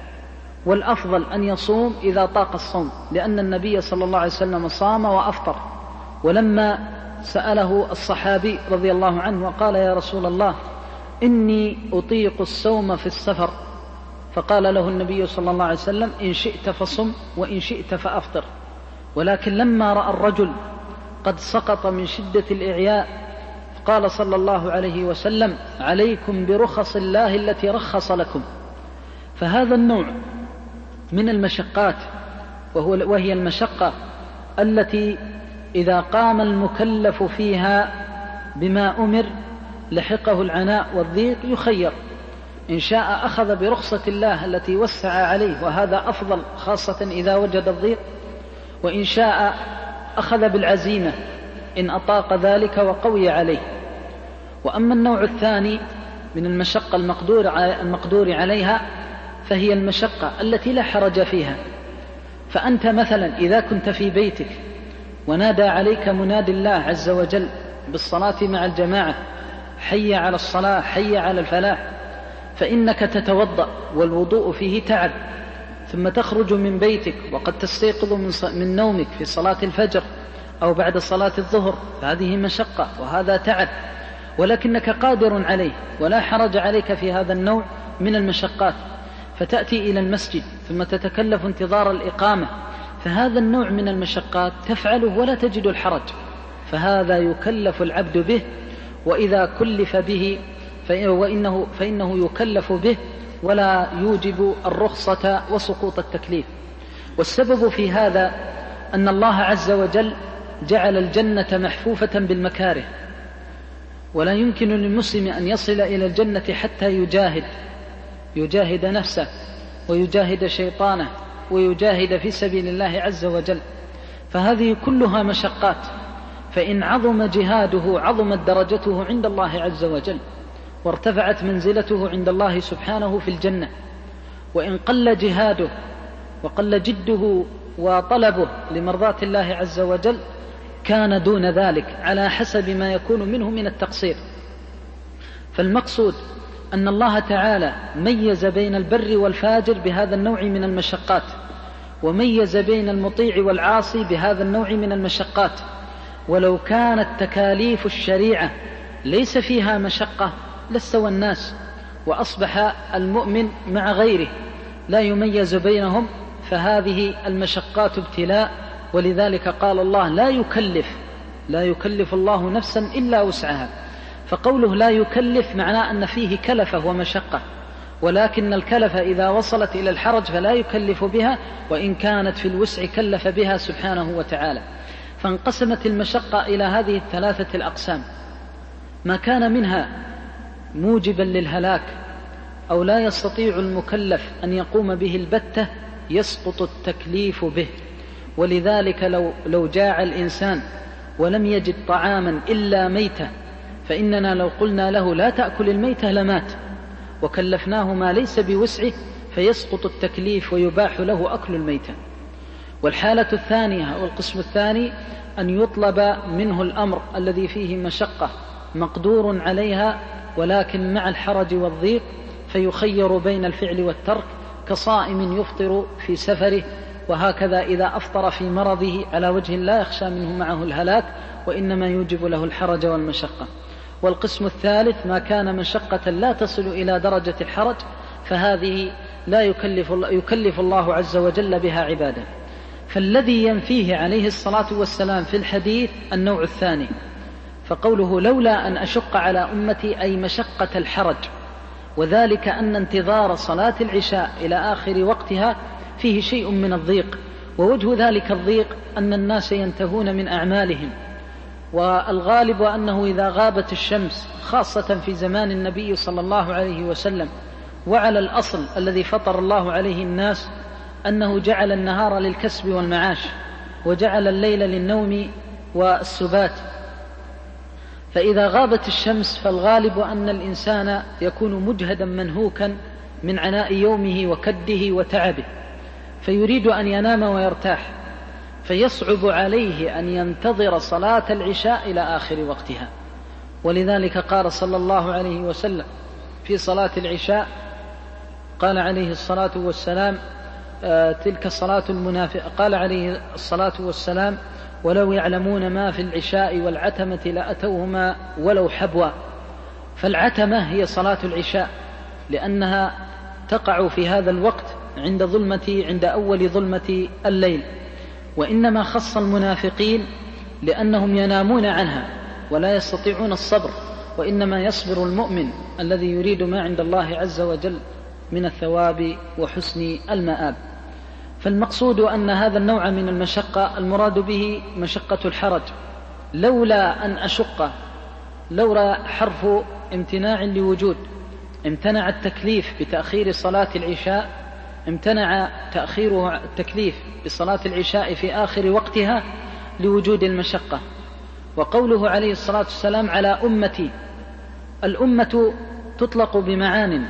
والأفضل أن يصوم إذا طاق الصوم، لأن النبي صلى الله عليه وسلم صام وأفطر. ولما سأله الصحابي رضي الله عنه وقال يا رسول الله إني أطيق الصوم في السفر، فقال له النبي صلى الله عليه وسلم إن شئت فصم وإن شئت فأفطر. ولكن لما رأى الرجل قد سقط من شدة الإعياء قال صلى الله عليه وسلم عليكم برخص الله التي رخص لكم. فهذا النوع من المشقات وهو وهي المشقة التي إذا قام المكلف فيها بما أمر لحقه العناء والضيق يخير، إن شاء أخذ برخصة الله التي وسع عليه وهذا أفضل خاصة إذا وجد الضيق، وإن شاء أخذ بالعزيمة إن أطاق ذلك وقوي عليه. وأما النوع الثاني من المشقة المقدور المقدور عليها فهي المشقة التي لا حرج فيها. فأنت مثلا إذا كنت في بيتك ونادى عليك منادي الله عز وجل بالصلاة مع الجماعة حي على الصلاة حي على الفلاح، فإنك تتوضأ والوضوء فيه تعب، ثم تخرج من بيتك وقد تستيقظ من نومك في صلاة الفجر أو بعد صلاة الظهر، فهذه مشقة وهذا تعب، ولكنك قادر عليه ولا حرج عليك في هذا النوع من المشقات، فتأتي إلى المسجد ثم تتكلف انتظار الإقامة، فهذا النوع من المشقات تفعله ولا تجد الحرج، فهذا يكلف العبد به، وإذا كلف به فإنه, فإنه يكلف به ولا يوجب الرخصة وسقوط التكليف. والسبب في هذا أن الله عز وجل جعل الجنة محفوفة بالمكاره، ولا يمكن للمسلم أن يصل إلى الجنة حتى يجاهد يجاهد نفسه ويجاهد شيطانه ويجاهد في سبيل الله عز وجل، فهذه كلها مشقات، فإن عظم جهاده عظمت درجته عند الله عز وجل وارتفعت منزلته عند الله سبحانه في الجنة، وإن قل جهاده وقل جده وطلبه لمرضاة الله عز وجل كان دون ذلك على حسب ما يكون منه من التقصير. فالمقصود أن الله تعالى ميز بين البر والفاجر بهذا النوع من المشقات، وميز بين المطيع والعاصي بهذا النوع من المشقات. ولو كانت تكاليف الشريعة ليس فيها مشقة لاستوى الناس، وأصبح المؤمن مع غيره لا يميز بينهم، فهذه المشقات ابتلاء. ولذلك قال الله لا يكلف لا يكلف الله نفسا إلا وسعها، فقوله لا يكلف معناه أن فيه كلفة ومشقة، ولكن الكلفة إذا وصلت إلى الحرج فلا يكلف بها، وإن كانت في الوسع كلف بها سبحانه وتعالى. فانقسمت المشقة إلى هذه الثلاثة الأقسام: ما كان منها موجبا للهلاك أو لا يستطيع المكلف أن يقوم به البتة يسقط التكليف به. ولذلك لو, لو جاع الإنسان ولم يجد طعاما إلا ميتة، فإننا لو قلنا له لا تأكل الميتة لمات، وكلفناه ما ليس بوسعه فيسقط التكليف ويباح له أكل الميتة. والحالة الثانية أو القسم الثاني أن يطلب منه الأمر الذي فيه مشقة مقدور عليها ولكن مع الحرج والضيق، فيخير بين الفعل والترك، كصائم يفطر في سفره، وهكذا إذا أفطر في مرضه على وجه لا يخشى منه معه الهلاك وإنما يوجب له الحرج والمشقة. والقسم الثالث ما كان مشقة لا تصل إلى درجة الحرج فهذه لا يكلف, يكلف الله عز وجل بها عباده. فالذي ينفيه عليه الصلاة والسلام في الحديث النوع الثاني، فقوله لولا أن أشق على أمتي أي مشقة الحرج، وذلك أن انتظار صلاة العشاء إلى آخر وقتها فيه شيء من الضيق، ووجه ذلك الضيق أن الناس ينتهون من أعمالهم، والغالب أنه إذا غابت الشمس خاصة في زمان النبي صلى الله عليه وسلم، وعلى الأصل الذي فطر الله عليه الناس أنه جعل النهار للكسب والمعاش وجعل الليل للنوم والسبات، فإذا غابت الشمس فالغالب أن الإنسان يكون مجهدا منهوكا من عناء يومه وكده وتعبه، فيريد أن ينام ويرتاح، فيصعب عليه أن ينتظر صلاة العشاء إلى آخر وقتها. ولذلك قال صلى الله عليه وسلم في صلاة العشاء، قال عليه الصلاة والسلام آه تلك صلاة المنافق، قال عليه الصلاة والسلام ولو يعلمون ما في العشاء والعتمة لأتوهما ولو حبوا. فالعتمة هي صلاة العشاء لأنها تقع في هذا الوقت عند ظلمة عند أول ظلمة الليل، وإنما خص المنافقين لأنهم ينامون عنها ولا يستطيعون الصبر، وإنما يصبر المؤمن الذي يريد ما عند الله عز وجل من الثواب وحسن المآب. فالمقصود أن هذا النوع من المشقة المراد به مشقة الحرج. لولا أن أشق، لولا حرف امتناع لوجود، امتنع التكليف بتأخير صلاة العشاء، امتنع تأخير التكليف بصلاة العشاء في آخر وقتها لوجود المشقة. وقوله عليه الصلاة والسلام على أمتي، الأمة تطلق بمعان،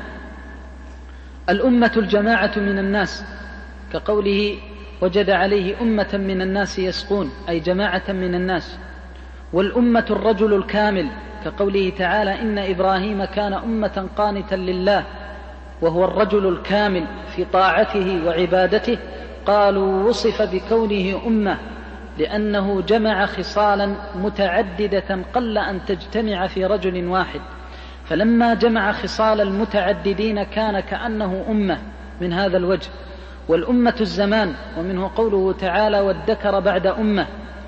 الأمة الجماعة من الناس، كقوله وجد عليه أمة من الناس يسقون، أي جماعة من الناس. والأمة الرجل الكامل، كقوله تعالى إن إبراهيم كان أمة قانتا لله، وهو الرجل الكامل في طاعته وعبادته. قالوا وصف بكونه أمة لأنه جمع خصالا متعددة قل أن تجتمع في رجل واحد، فلما جمع خصال المتعددين كان كأنه أمة من هذا الوجه. والأمة الزمان، ومنه قوله تعالى والذكر بعد أمة.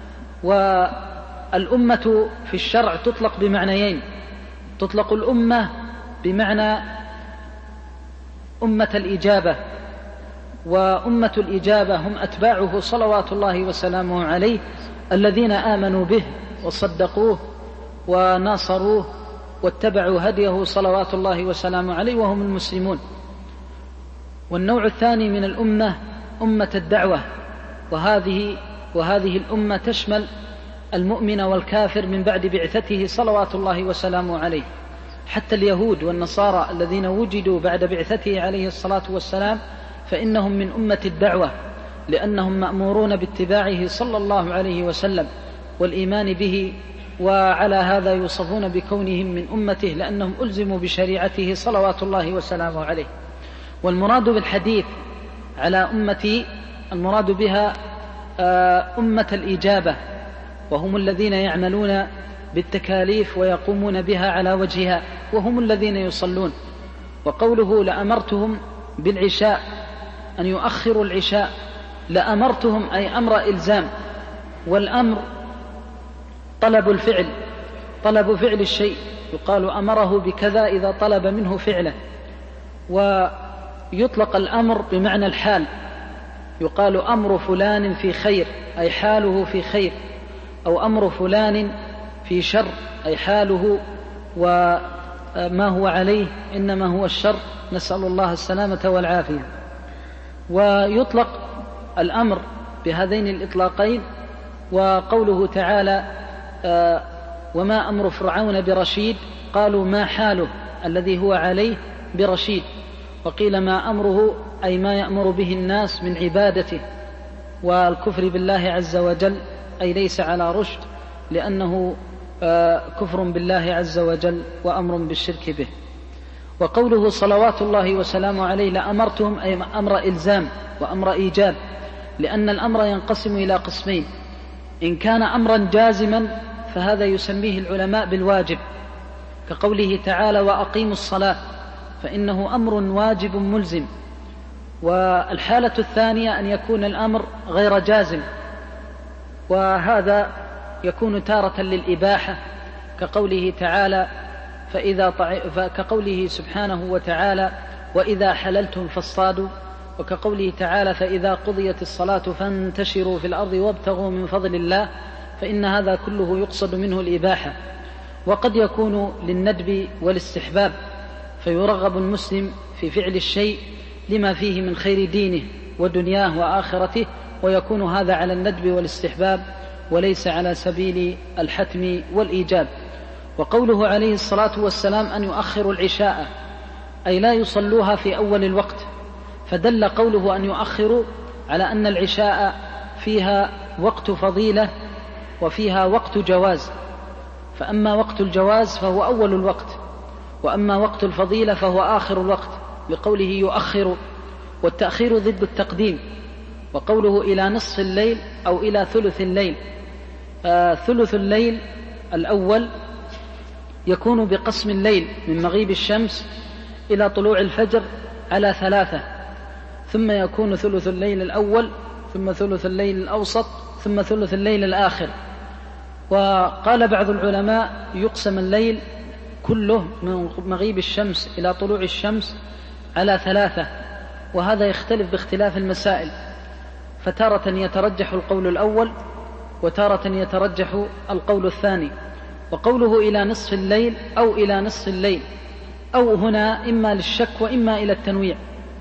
والأمة في الشرع تطلق بمعنيين، تطلق الأمة بمعنى أمة الإجابة، وأمة الإجابة هم أتباعه صلوات الله وسلامه عليه الذين آمنوا به وصدقوه وناصروه واتبعوا هديه صلوات الله وسلامه عليه وهم المسلمون. والنوع الثاني من الأمة أمة الدعوة، وهذه وهذه الأمة تشمل المؤمن والكافر من بعد بعثته صلوات الله وسلامه عليه، حتى اليهود والنصارى الذين وجدوا بعد بعثته عليه الصلاة والسلام فإنهم من أمة الدعوة، لأنهم مأمورون باتباعه صلى الله عليه وسلم والإيمان به، وعلى هذا يوصفون بكونهم من أمته لأنهم ألزموا بشريعته صلوات الله وسلامه عليه. والمراد بالحديث على أمتي المراد بها أمة الإجابة، وهم الذين يعملون بالتكاليف ويقومون بها على وجهها، وهم الذين يصلون. وقوله لأمرتهم بالعشاء أن يؤخروا العشاء، لأمرتهم أي أمر إلزام، والأمر طلب الفعل، طلب فعل الشيء، يقال أمره بكذا إذا طلب منه فعله. ويطلق الأمر بمعنى الحال، يقال أمر فلان في خير أي حاله في خير، أو أمر فلان في شر أي حاله وما هو عليه إنما هو الشر، نسأل الله السلامة والعافية. ويطلق الأمر بهذين الإطلاقين. وقوله تعالى آه وما أمر فرعون برشيد، قالوا ما حاله الذي هو عليه برشيد، وقيل ما أمره أي ما يأمر به الناس من عبادته والكفر بالله عز وجل، أي ليس على رشد لأنه آه كفر بالله عز وجل وأمر بالشرك به. وقوله صلوات الله وسلامه عليه لأمرتهم أي أمر إلزام وأمر إيجاب، لأن الأمر ينقسم إلى قسمين، إن كان أمرا جازما فهذا يسميه العلماء بالواجب، كقوله تعالى وأقيموا الصلاة، فإنه أمر واجب ملزم. والحالة الثانية أن يكون الأمر غير جازم، وهذا يكون تارة للإباحة كقوله تعالى فإذا طع... كقوله سبحانه وتعالى وإذا حللتم فاصطادوا، وكقوله تعالى فإذا قضيت الصلاة فانتشروا في الأرض وابتغوا من فضل الله، فإن هذا كله يقصد منه الإباحة. وقد يكون للندب والاستحباب، فيرغب المسلم في فعل الشيء لما فيه من خير دينه ودنياه وآخرته، ويكون هذا على الندب والاستحباب وليس على سبيل الحتم والإيجاب. وقوله عليه الصلاة والسلام أن يؤخروا العشاء أي لا يصلوها في أول الوقت، فدل قوله أن يؤخروا على أن العشاء فيها وقت فضيلة وفيها وقت جواز، فأما وقت الجواز فهو أول الوقت، وأما وقت الفضيلة فهو آخر الوقت، بقوله يؤخر، والتأخير ضد التقديم. وقوله إلى نصف الليل أو إلى ثلث الليل، آه ثلث الليل الأول يكون بقسم الليل من مغيب الشمس إلى طلوع الفجر على ثلاثة، ثم يكون ثلث الليل الأول، ثم ثلث الليل الأوسط، ثم ثلث الليل الآخر. وقال بعض العلماء يقسم الليل كله من مغيب الشمس إلى طلوع الشمس على ثلاثة، وهذا يختلف باختلاف المسائل، فتارة يترجح القول الأول وتارة يترجح القول الثاني. وقوله إلى نصف الليل أو إلى نصف الليل أو هنا إما للشك وإما إلى التنويع،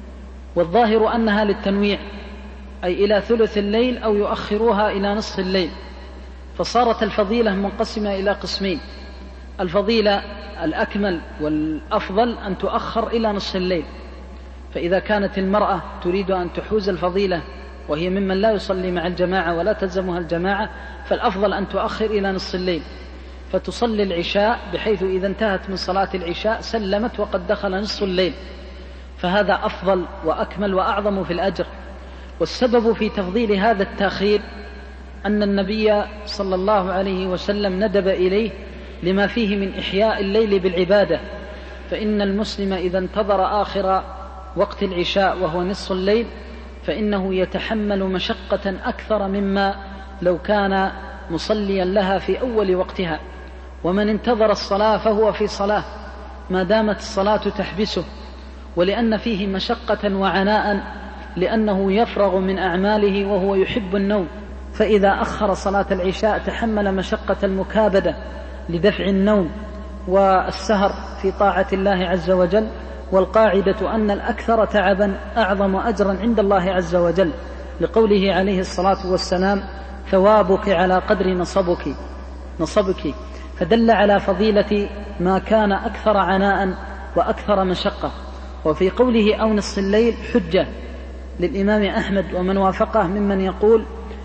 والظاهر أنها للتنويع، أي إلى ثلث الليل أو يؤخروها إلى نصف الليل. فصارت الفضيلة منقسمة إلى قسمين: الفضيلة الأكمل والأفضل أن تؤخر إلى نصف الليل، فإذا كانت المرأة تريد أن تحوز الفضيلة وهي ممن لا يصلي مع الجماعة ولا تلزمها الجماعة، فالأفضل أن تؤخر إلى نصف الليل، فتصلي العشاء بحيث إذا انتهت من صلاة العشاء سلمت وقد دخل نصف الليل، فهذا أفضل وأكمل وأعظم في الأجر. والسبب في تفضيل هذا التأخير أن النبي صلى الله عليه وسلم ندب إليه لما فيه من إحياء الليل بالعبادة، فإن المسلم إذا انتظر آخر وقت العشاء وهو نصف الليل فإنه يتحمل مشقة أكثر مما لو كان مصليا لها في أول وقتها. ومن انتظر الصلاة فهو في صلاة ما دامت الصلاة تحبسه، ولأن فيه مشقة وعناء، لأنه يفرغ من أعماله وهو يحب النوم، فإذا أخر صلاة العشاء تحمل مشقة المكابدة لدفع النوم والسهر في طاعة الله عز وجل. والقاعدة أن الأكثر تعبا أعظم أجرا عند الله عز وجل، لقوله عليه الصلاة والسلام ثوابك على قدر نصبك نصبك فدل على فضيلة ما كان أكثر عناء وأكثر مشقة. وفي قوله أو نصف الليل حجة للإمام أحمد ومن وافقه ممن يقول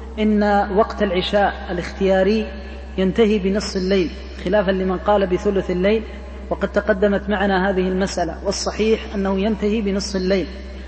إن وقت العشاء الاختياري ينتهي بنصف الليل، خلافا لمن قال بثلث الليل، وقد تقدمت معنا هذه المسألة، والصحيح أنه ينتهي بنصف الليل،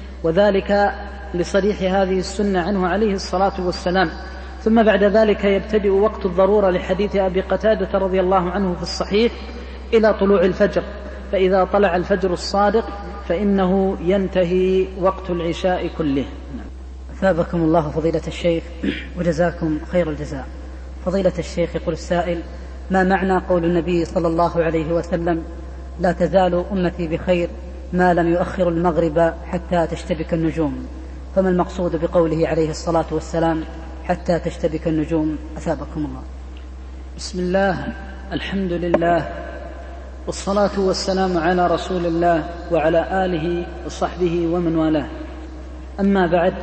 وذلك لصريح هذه السنة عنه عليه الصلاة والسلام. ثم بعد ذلك يبتدئ وقت الضرورة لحديث أبي قتادة رضي الله عنه في الصحيح إلى طلوع الفجر، فإذا طلع الفجر الصادق فإنه ينتهي وقت العشاء كله. أثابكم الله فضيلة الشيخ وجزاكم خير الجزاء. فضيلة الشيخ يقول السائل: ما معنى قول النبي صلى الله عليه وسلم لا تزال أمتي بخير ما لم يؤخر المغرب حتى تشتبك النجوم؟ فما المقصود بقوله عليه الصلاة والسلام حتى تشتبك النجوم؟ أثابكم الله. بسم الله، الحمد لله، والصلاة والسلام على رسول الله وعلى آله وصحبه ومن والاه. أما بعد،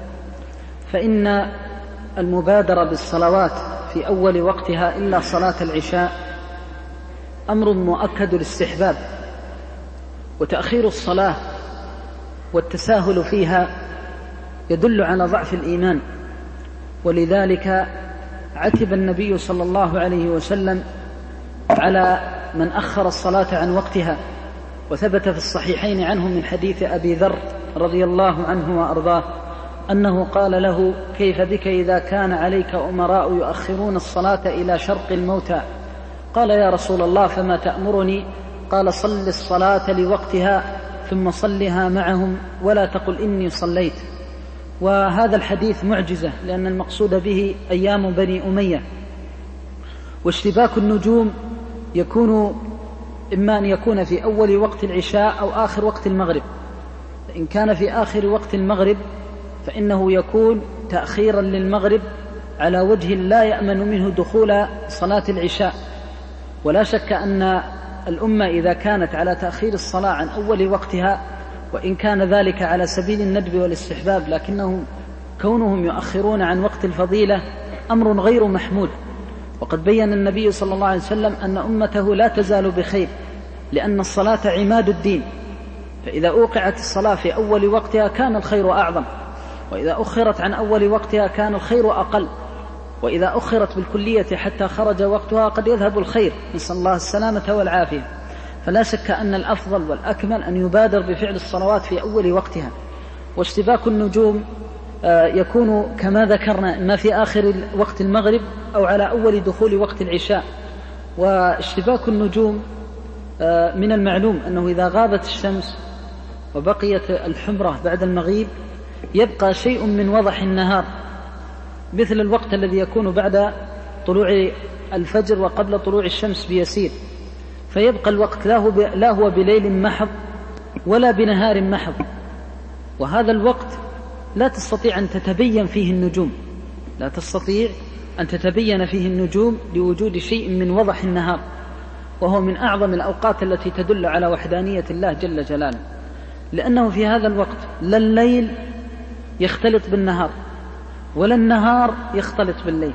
فإن المبادرة بالصلوات في أول وقتها إلا صلاة العشاء أمر مؤكد الاستحباب، وتأخير الصلاة والتساهل فيها يدل على ضعف الإيمان، ولذلك عتب النبي صلى الله عليه وسلم على من أخر الصلاة عن وقتها. وثبت في الصحيحين عنه من حديث أبي ذر رضي الله عنه وأرضاه أنه قال له: كيف بك إذا كان عليك أمراء يؤخرون الصلاة إلى شرق الموتى؟ قال: يا رسول الله فما تأمرني؟ قال: صل الصلاة لوقتها ثم صلها معهم ولا تقل إني صليت. وهذا الحديث معجزة، لأن المقصود به أيام بني أمية. واشتباك النجوم يكون إما أن يكون في أول وقت العشاء أو آخر وقت المغرب. فإن كان في آخر وقت المغرب فإنه يكون تأخيرا للمغرب على وجه لا يأمن منه دخول صلاة العشاء. ولا شك أن الأمة إذا كانت على تأخير الصلاة عن أول وقتها، وإن كان ذلك على سبيل الندب والاستحباب، لكنهم كونهم يؤخرون عن وقت الفضيلة أمر غير محمود. وقد بيّن النبي صلى الله عليه وسلم أن أمته لا تزال بخير، لأن الصلاة عماد الدين، فإذا أوقعت الصلاة في أول وقتها كان الخير أعظم، وإذا أخرت عن أول وقتها كان الخير أقل، وإذا أخرت بالكلية حتى خرج وقتها قد يذهب الخير، نسأل الله السلامة والعافية. فلا شك أن الأفضل والأكمل أن يبادر بفعل الصلوات في أول وقتها. واشتباك النجوم يكون كما ذكرنا إما في آخر وقت المغرب أو على أول دخول وقت العشاء. واشتباك النجوم من المعلوم أنه إذا غابت الشمس وبقيت الحمرة بعد المغيب يبقى شيء من وضح النهار، مثل الوقت الذي يكون بعد طلوع الفجر وقبل طلوع الشمس بيسير، فيبقى الوقت لا هو بليل محض ولا بنهار محض. وهذا الوقت لا تستطيع أن تتبين فيه النجوم، لا تستطيع أن تتبين فيه النجوم لوجود شيء من وضح النهار، وهو من أعظم الأوقات التي تدل على وحدانية الله جل جلاله، لأنه في هذا الوقت لا الليل يختلط بالنهار ولا النهار يختلط بالليل.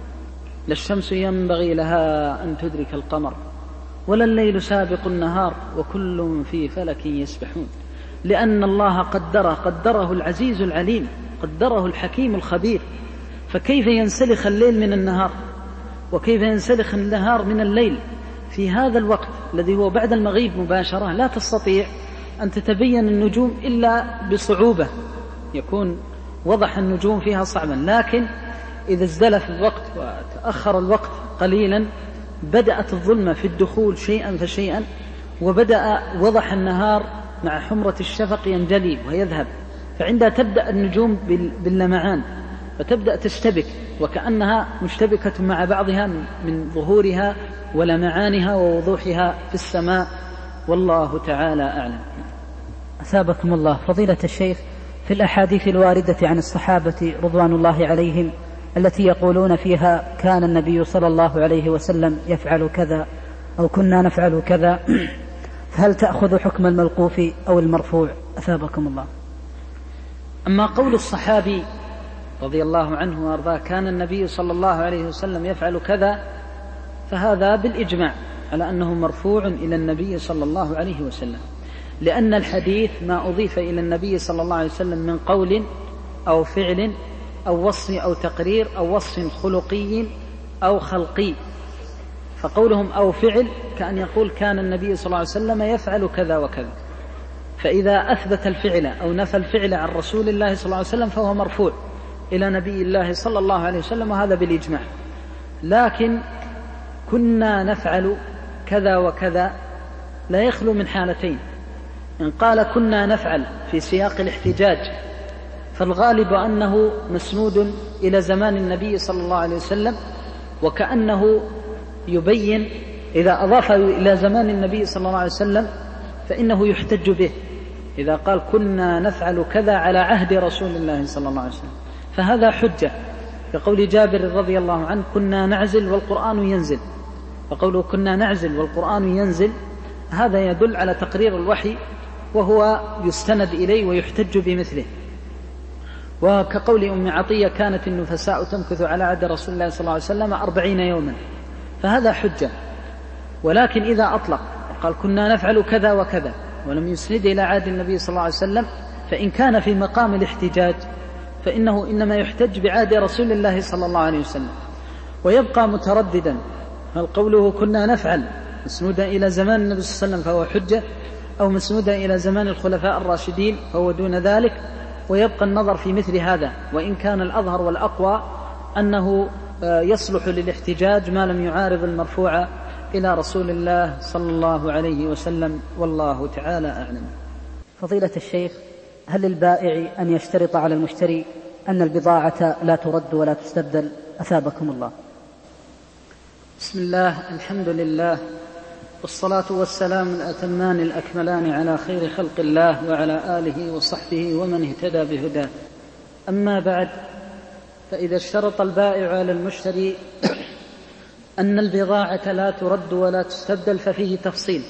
لا الشمس ينبغي لها أن تدرك القمر ولا الليل سابق النهار وكل في فلك يسبحون، لأن الله قدره قدره العزيز العليم، قدره الحكيم الخبير. فكيف ينسلخ الليل من النهار وكيف ينسلخ النهار من الليل في هذا الوقت الذي هو بعد المغيب مباشرة؟ لا تستطيع أن تتبين النجوم إلا بصعوبة، يكون وضح النجوم فيها صعبا. لكن إذا ازدلف الوقت وتأخر الوقت قليلا بدأت الظلمة في الدخول شيئا فشيئا، وبدأ وضح النهار مع حمرة الشفق ينجلي ويذهب، فعندها تبدأ النجوم باللمعان فتبدأ تشتبك وكأنها مشتبكة مع بعضها من ظهورها ولمعانها ووضوحها في السماء، والله تعالى أعلم. أثابكم الله. فضيلة الشيخ، في الأحاديث الواردة عن الصحابة رضوان الله عليهم التي يقولون فيها كان النبي صلى الله عليه وسلم يفعل كذا أو كنا نفعل كذا، فهل تأخذ حكم الموقوف أو المرفوع؟ أثابكم الله. أما قول الصحابي رضي الله عنه وارضاه كان النبي صلى الله عليه وسلم يفعل كذا، فهذا بالإجماع على أنه مرفوع إلى النبي صلى الله عليه وسلم، لأن الحديث ما أضيف إلى النبي صلى الله عليه وسلم من قول أو فعل أو وصف أو تقرير أو وصف خلقي أو خلقي. فقولهم أو فعل كأن يقول كان النبي صلى الله عليه وسلم يفعل كذا وكذا، فإذا أثبت الفعل أو نفى الفعل عن رسول الله صلى الله عليه وسلم فهو مرفوع إلى نبي الله صلى الله عليه وسلم، وهذا بالإجماع. لكن كنا نفعل كذا وكذا لا يخلو من حالتين: إن قال كنا نفعل في سياق الاحتجاج فالغالب أنه مسنود إلى زمان النبي صلى الله عليه وسلم، وكأنه يبين إذا أضاف إلى زمان النبي صلى الله عليه وسلم فإنه يحتج به. إذا قال كنا نفعل كذا على عهد رسول الله صلى الله عليه وسلم فهذا حجة، كقول جابر رضي الله عنه كنا نعزل والقرآن ينزل، فقوله كنا نعزل والقرآن ينزل هذا يدل على تقرير الوحي وهو يستند إليه ويحتج بمثله. وكقول أم عطية كانت النفساء تمكث على عهد رسول الله صلى الله عليه وسلم أربعين يوما، فهذا حجة. ولكن إذا أطلق وقال كنا نفعل كذا وكذا ولم يسند إلى عهد النبي صلى الله عليه وسلم، فإن كان في مقام الاحتجاج فإنه إنما يحتج بعهد رسول الله صلى الله عليه وسلم، ويبقى مترددا هل قوله كنا نفعل مسنودا إلى زمان النبي صلى الله عليه وسلم فهو حجة أو مسنودا إلى زمان الخلفاء الراشدين فهو دون ذلك، ويبقى النظر في مثل هذا. وإن كان الأظهر والأقوى أنه يصلح للاحتجاج ما لم يعارض المرفوع إلى رسول الله صلى الله عليه وسلم، والله تعالى أعلم. فضيلة الشيخ، هل للبائع أن يشترط على المشتري أن البضاعة لا ترد ولا تستبدل؟ أثابكم الله. بسم الله، الحمد لله، والصلاة والسلام الأتمان الأكملان على خير خلق الله وعلى آله وصحبه ومن اهتدى بهداه. أما بعد، فإذا اشترط البائع على المشتري أن البضاعة لا ترد ولا تستبدل ففيه تفصيل.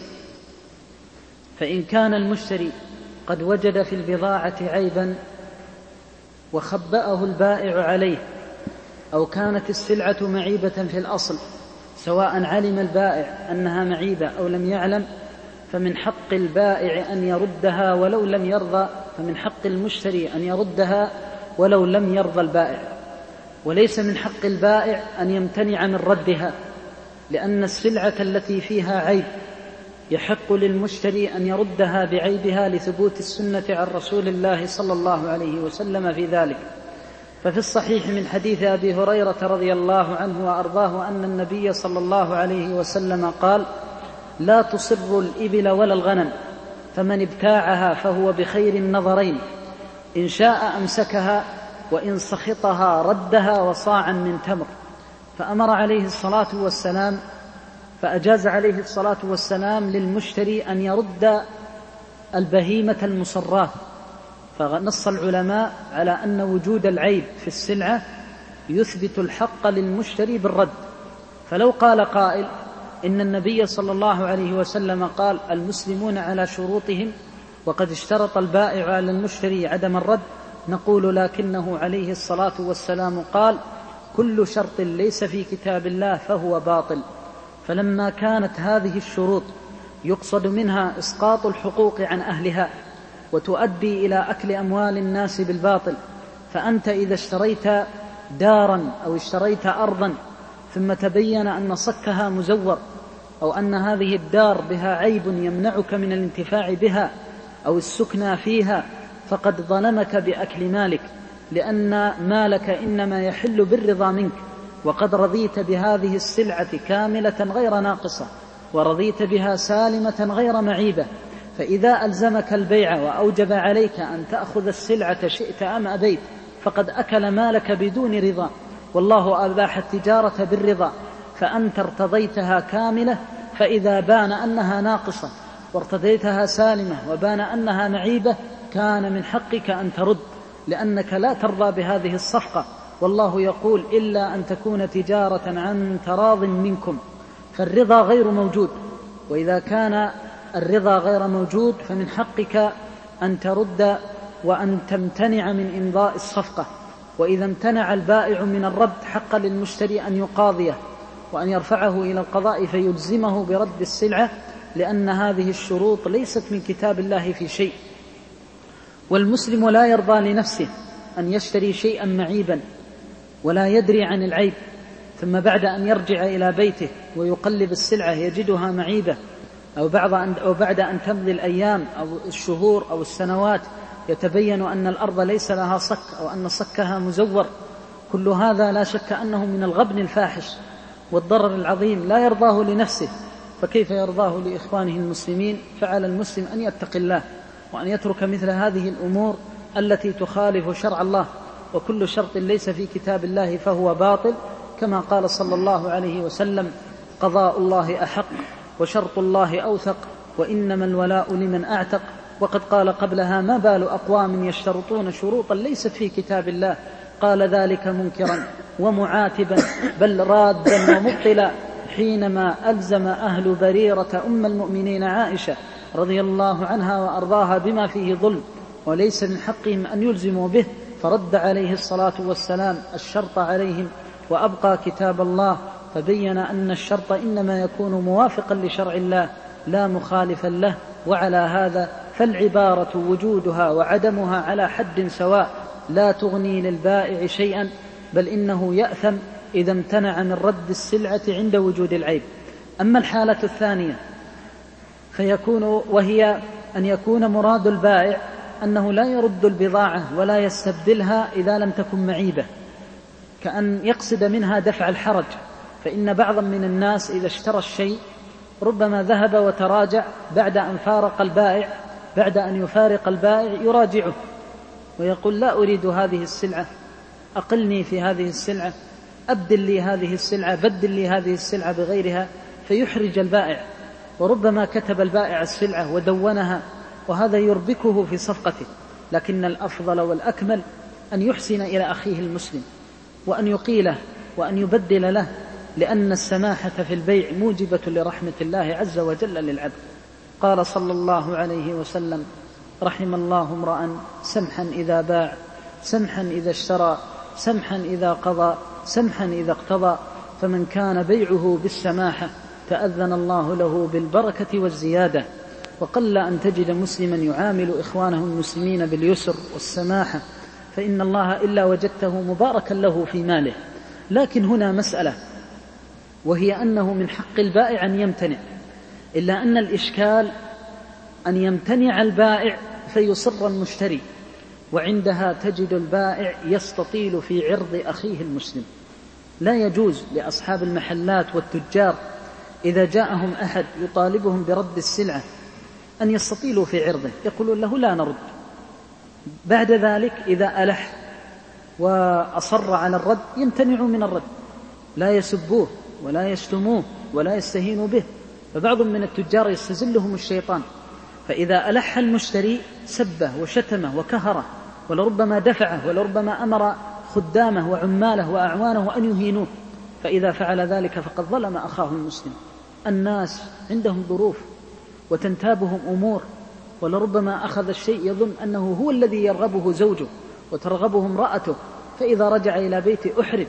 فإن كان المشتري قد وجد في البضاعة عيبا وخبأه البائع عليه، أو كانت السلعة معيبة في الأصل، سواء علم البائع أنها معيبة أو لم يعلم، فمن حق البائع أن يردها ولو لم يرضى، فمن حق المشتري أن يردها ولو لم يرضى البائع. وليس من حق البائع أن يمتنع من ردها، لأن السلعة التي فيها عيب يحق للمشتري أن يردها بعيبها لثبوت السنة عن رسول الله صلى الله عليه وسلم في ذلك. ففي الصحيح من حديث أبي هريرة رضي الله عنه وأرضاه أن النبي صلى الله عليه وسلم قال: لا تصر الإبل ولا الغنم، فمن ابتاعها فهو بخير النظرين، إن شاء أمسكها وإن سخطها ردها وصاعا من تمر. فأمر عليه الصلاة والسلام فأجاز عليه الصلاة والسلام للمشتري أن يرد البهيمة المصراه. فنص العلماء على أن وجود العيب في السلعة يثبت الحق للمشتري بالرد. فلو قال قائل إن النبي صلى الله عليه وسلم قال: المسلمون على شروطهم، وقد اشترط البائع على المشتري عدم الرد، نقول: لكنه عليه الصلاة والسلام قال: كل شرط ليس في كتاب الله فهو باطل. فلما كانت هذه الشروط يقصد منها إسقاط الحقوق عن أهلها وتؤدي إلى أكل أموال الناس بالباطل، فأنت إذا اشتريت دارا أو اشتريت أرضا ثم تبين أن صكها مزور، أو أن هذه الدار بها عيب يمنعك من الانتفاع بها أو السكنى فيها، فقد ظلمك بأكل مالك، لأن مالك إنما يحل بالرضا منك، وقد رضيت بهذه السلعة كاملة غير ناقصة، ورضيت بها سالمة غير معيبة. فإذا ألزمك البيع وأوجب عليك أن تأخذ السلعة شئت أم أبيت، فقد أكل مالك بدون رضا، والله أباح التجارة بالرضا، فأنت ارتضيتها كاملة. فإذا بان أنها ناقصة وارتضيتها سالمة وبان أنها معيبة، كان من حقك أن ترد، لأنك لا ترضى بهذه الصفقة، والله يقول: إلا أن تكون تجارة عن تراض منكم. فالرضا غير موجود، وإذا كان الرضا غير موجود فمن حقك أن ترد وأن تمتنع من إمضاء الصفقة. وإذا امتنع البائع من الرد، حق للمشتري أن يقاضيه وأن يرفعه إلى القضاء فيلزمه برد السلعة، لأن هذه الشروط ليست من كتاب الله في شيء. والمسلم لا يرضى لنفسه أن يشتري شيئا معيبا ولا يدري عن العيب، ثم بعد أن يرجع إلى بيته ويقلب السلعة يجدها معيبة، أو بعد أن, أو بعد أن تمضي الأيام أو الشهور أو السنوات يتبين أن الأرض ليس لها صك أو أن صكها مزور. كل هذا لا شك أنه من الغبن الفاحش والضرر العظيم، لا يرضاه لنفسه، فكيف يرضاه لإخوانه المسلمين؟ فعلى المسلم أن يتقي الله وأن يترك مثل هذه الأمور التي تخالف شرع الله. وكل شرط ليس في كتاب الله فهو باطل، كما قال صلى الله عليه وسلم: قضاء الله أحق وشرط الله أوثق، وإنما الولاء لمن أعتق. وقد قال قبلها: ما بال أقوام يشترطون شروطا ليست في كتاب الله، قال ذلك منكرا ومعاتبا بل رادا ومبطلا، حينما ألزم أهل بريرة أم المؤمنين عائشة رضي الله عنها وأرضاها بما فيه ظلم وليس من حقهم أن يلزموا به، فرد عليه الصلاة والسلام الشرط عليهم وأبقى كتاب الله، فبين أن الشرط إنما يكون موافقا لشرع الله لا مخالفا له. وعلى هذا فالعبارة وجودها وعدمها على حد سواء، لا تغني للبائع شيئا، بل إنه يأثم إذا امتنع من رد السلعة عند وجود العيب. أما الحالة الثانية فيكون وهي أن يكون مراد البائع أنه لا يرد البضاعة ولا يستبدلها إذا لم تكن معيبة، كأن يقصد منها دفع الحرج. فإن بعضا من الناس إذا اشترى الشيء ربما ذهب وتراجع بعد أن فارق البائع بعد أن يفارق البائع يراجعه ويقول لا أريد هذه السلعة، أقلني في هذه السلعة، أبدل لي هذه السلعة، بدل لي هذه السلعة بغيرها، فيحرج البائع. وربما كتب البائع السلعة ودونها، وهذا يربكه في صفقته. لكن الأفضل والأكمل أن يحسن إلى أخيه المسلم وأن يقيله وأن يبدل له، لأن السماحة في البيع موجبة لرحمة الله عز وجل للعبد. قال صلى الله عليه وسلم: رحم الله امرأ سمحا إذا باع، سمحا إذا اشترى، سمحا إذا قضى، سمحا إذا اقتضى. فمن كان بيعه بالسماحة تأذن الله له بالبركة والزيادة. وقل أن تجد مسلما يعامل إخوانه المسلمين باليسر والسماحة، فإن الله إلا وجدته مباركا له في ماله. لكن هنا مسألة، وهي أنه من حق البائع أن يمتنع، إلا أن الإشكال أن يمتنع البائع فيصر المشتري، وعندها تجد البائع يستطيل في عرض أخيه المسلم. لا يجوز لأصحاب المحلات والتجار إذا جاءهم أحد يطالبهم برد السلعة أن يستطيلوا في عرضه، يقولون له لا نرد. بعد ذلك إذا ألح وأصر على الرد يمتنعوا من الرد، لا يسبوه ولا يشتموه ولا يستهينوا به. فبعض من التجار يستزلهم الشيطان، فإذا ألح المشتري سبه وشتمه وكهره، ولربما دفعه، ولربما أمر خدامه وعماله وأعوانه أن يهينوه. فإذا فعل ذلك فقد ظلم أخاه المسلم. الناس عندهم ظروف وتنتابهم أمور، ولربما أخذ الشيء يظن أنه هو الذي يرغبه زوجه وترغبه امرأته، فإذا رجع إلى بيته أحرج.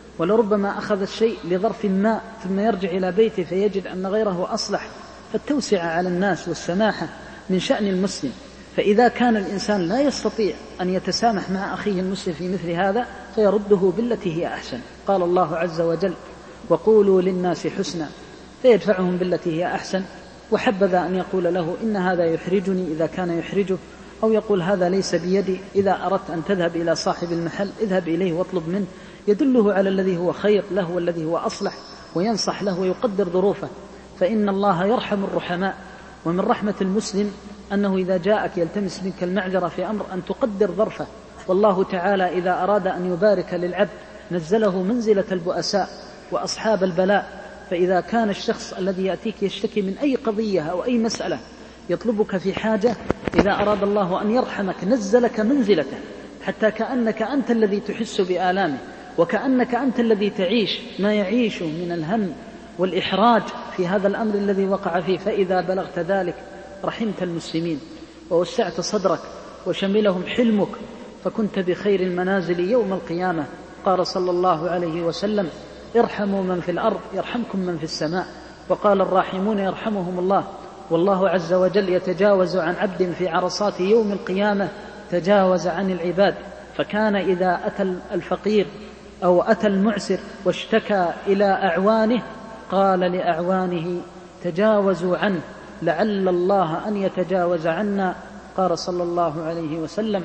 ولربما أخذ الشيء لظرف ما ثم يرجع إلى بيته فيجد أن غيره أصلح. فالتوسعة على الناس والسماحة من شأن المسلم. فإذا كان الإنسان لا يستطيع أن يتسامح مع أخيه المسلم في مثل هذا فيرده بالتي هي أحسن. قال الله عز وجل: وقولوا للناس حسنا، فيدفعهم بالتي هي أحسن. وحبذا أن يقول له إن هذا يحرجني إذا كان يحرجه، أو يقول هذا ليس بيدي، إذا أردت أن تذهب إلى صاحب المحل اذهب إليه واطلب منه، يدله على الذي هو خير له والذي هو أصلح، وينصح له ويقدر ظروفه. فإن الله يرحم الرحماء. ومن رحمة المسلم أنه إذا جاءك يلتمس منك المعذرة في أمر أن تقدر ظرفه. والله تعالى إذا أراد أن يبارك للعبد نزله منزلة البؤساء وأصحاب البلاء. فإذا كان الشخص الذي يأتيك يشتكي من أي قضية أو أي مسألة يطلبك في حاجة، إذا أراد الله أن يرحمك نزلك منزلته، حتى كأنك أنت الذي تحس بآلامه، وكأنك أنت الذي تعيش ما يعيش من الهم والإحراج في هذا الأمر الذي وقع فيه. فإذا بلغت ذلك رحمت المسلمين ووسعت صدرك وشملهم حلمك، فكنت بخير المنازل يوم القيامة. قال صلى الله عليه وسلم: ارحموا من في الأرض يرحمكم من في السماء. وقال: الراحمون يرحمهم الله. والله عز وجل يتجاوز عن عبد في عرصات يوم القيامة تجاوز عن العباد. فكان إذا أتى الفقير أو أتى المعسر واشتكى إلى أعوانه قال لأعوانه: تجاوزوا عنه لعل الله أن يتجاوز عنا. قال صلى الله عليه وسلم: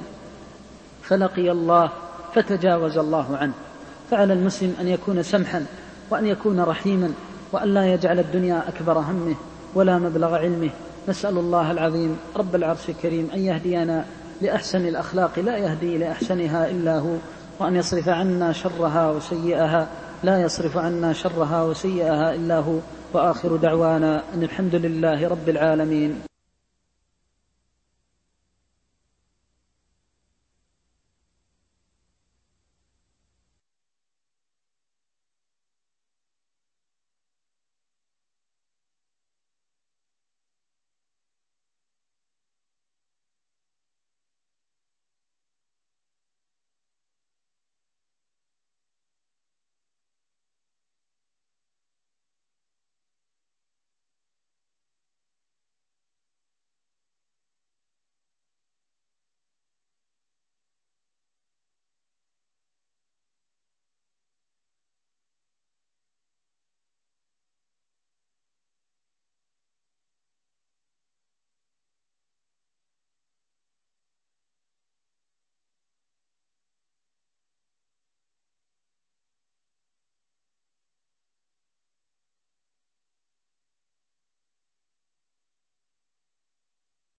فلقي الله فتجاوز الله عنه. فعلى المسلم أن يكون سمحا وأن يكون رحيما، وأن لا يجعل الدنيا أكبر همه ولا مبلغ علمه. نسأل الله العظيم رب العرش الكريم أن يهدينا لأحسن الأخلاق لا يهدي لأحسنها إلا هو، وأن يصرف عنا شرها وسيئها لا يصرف عنا شرها وسيئها إلا هو. وآخر دعوانا أن الحمد لله رب العالمين.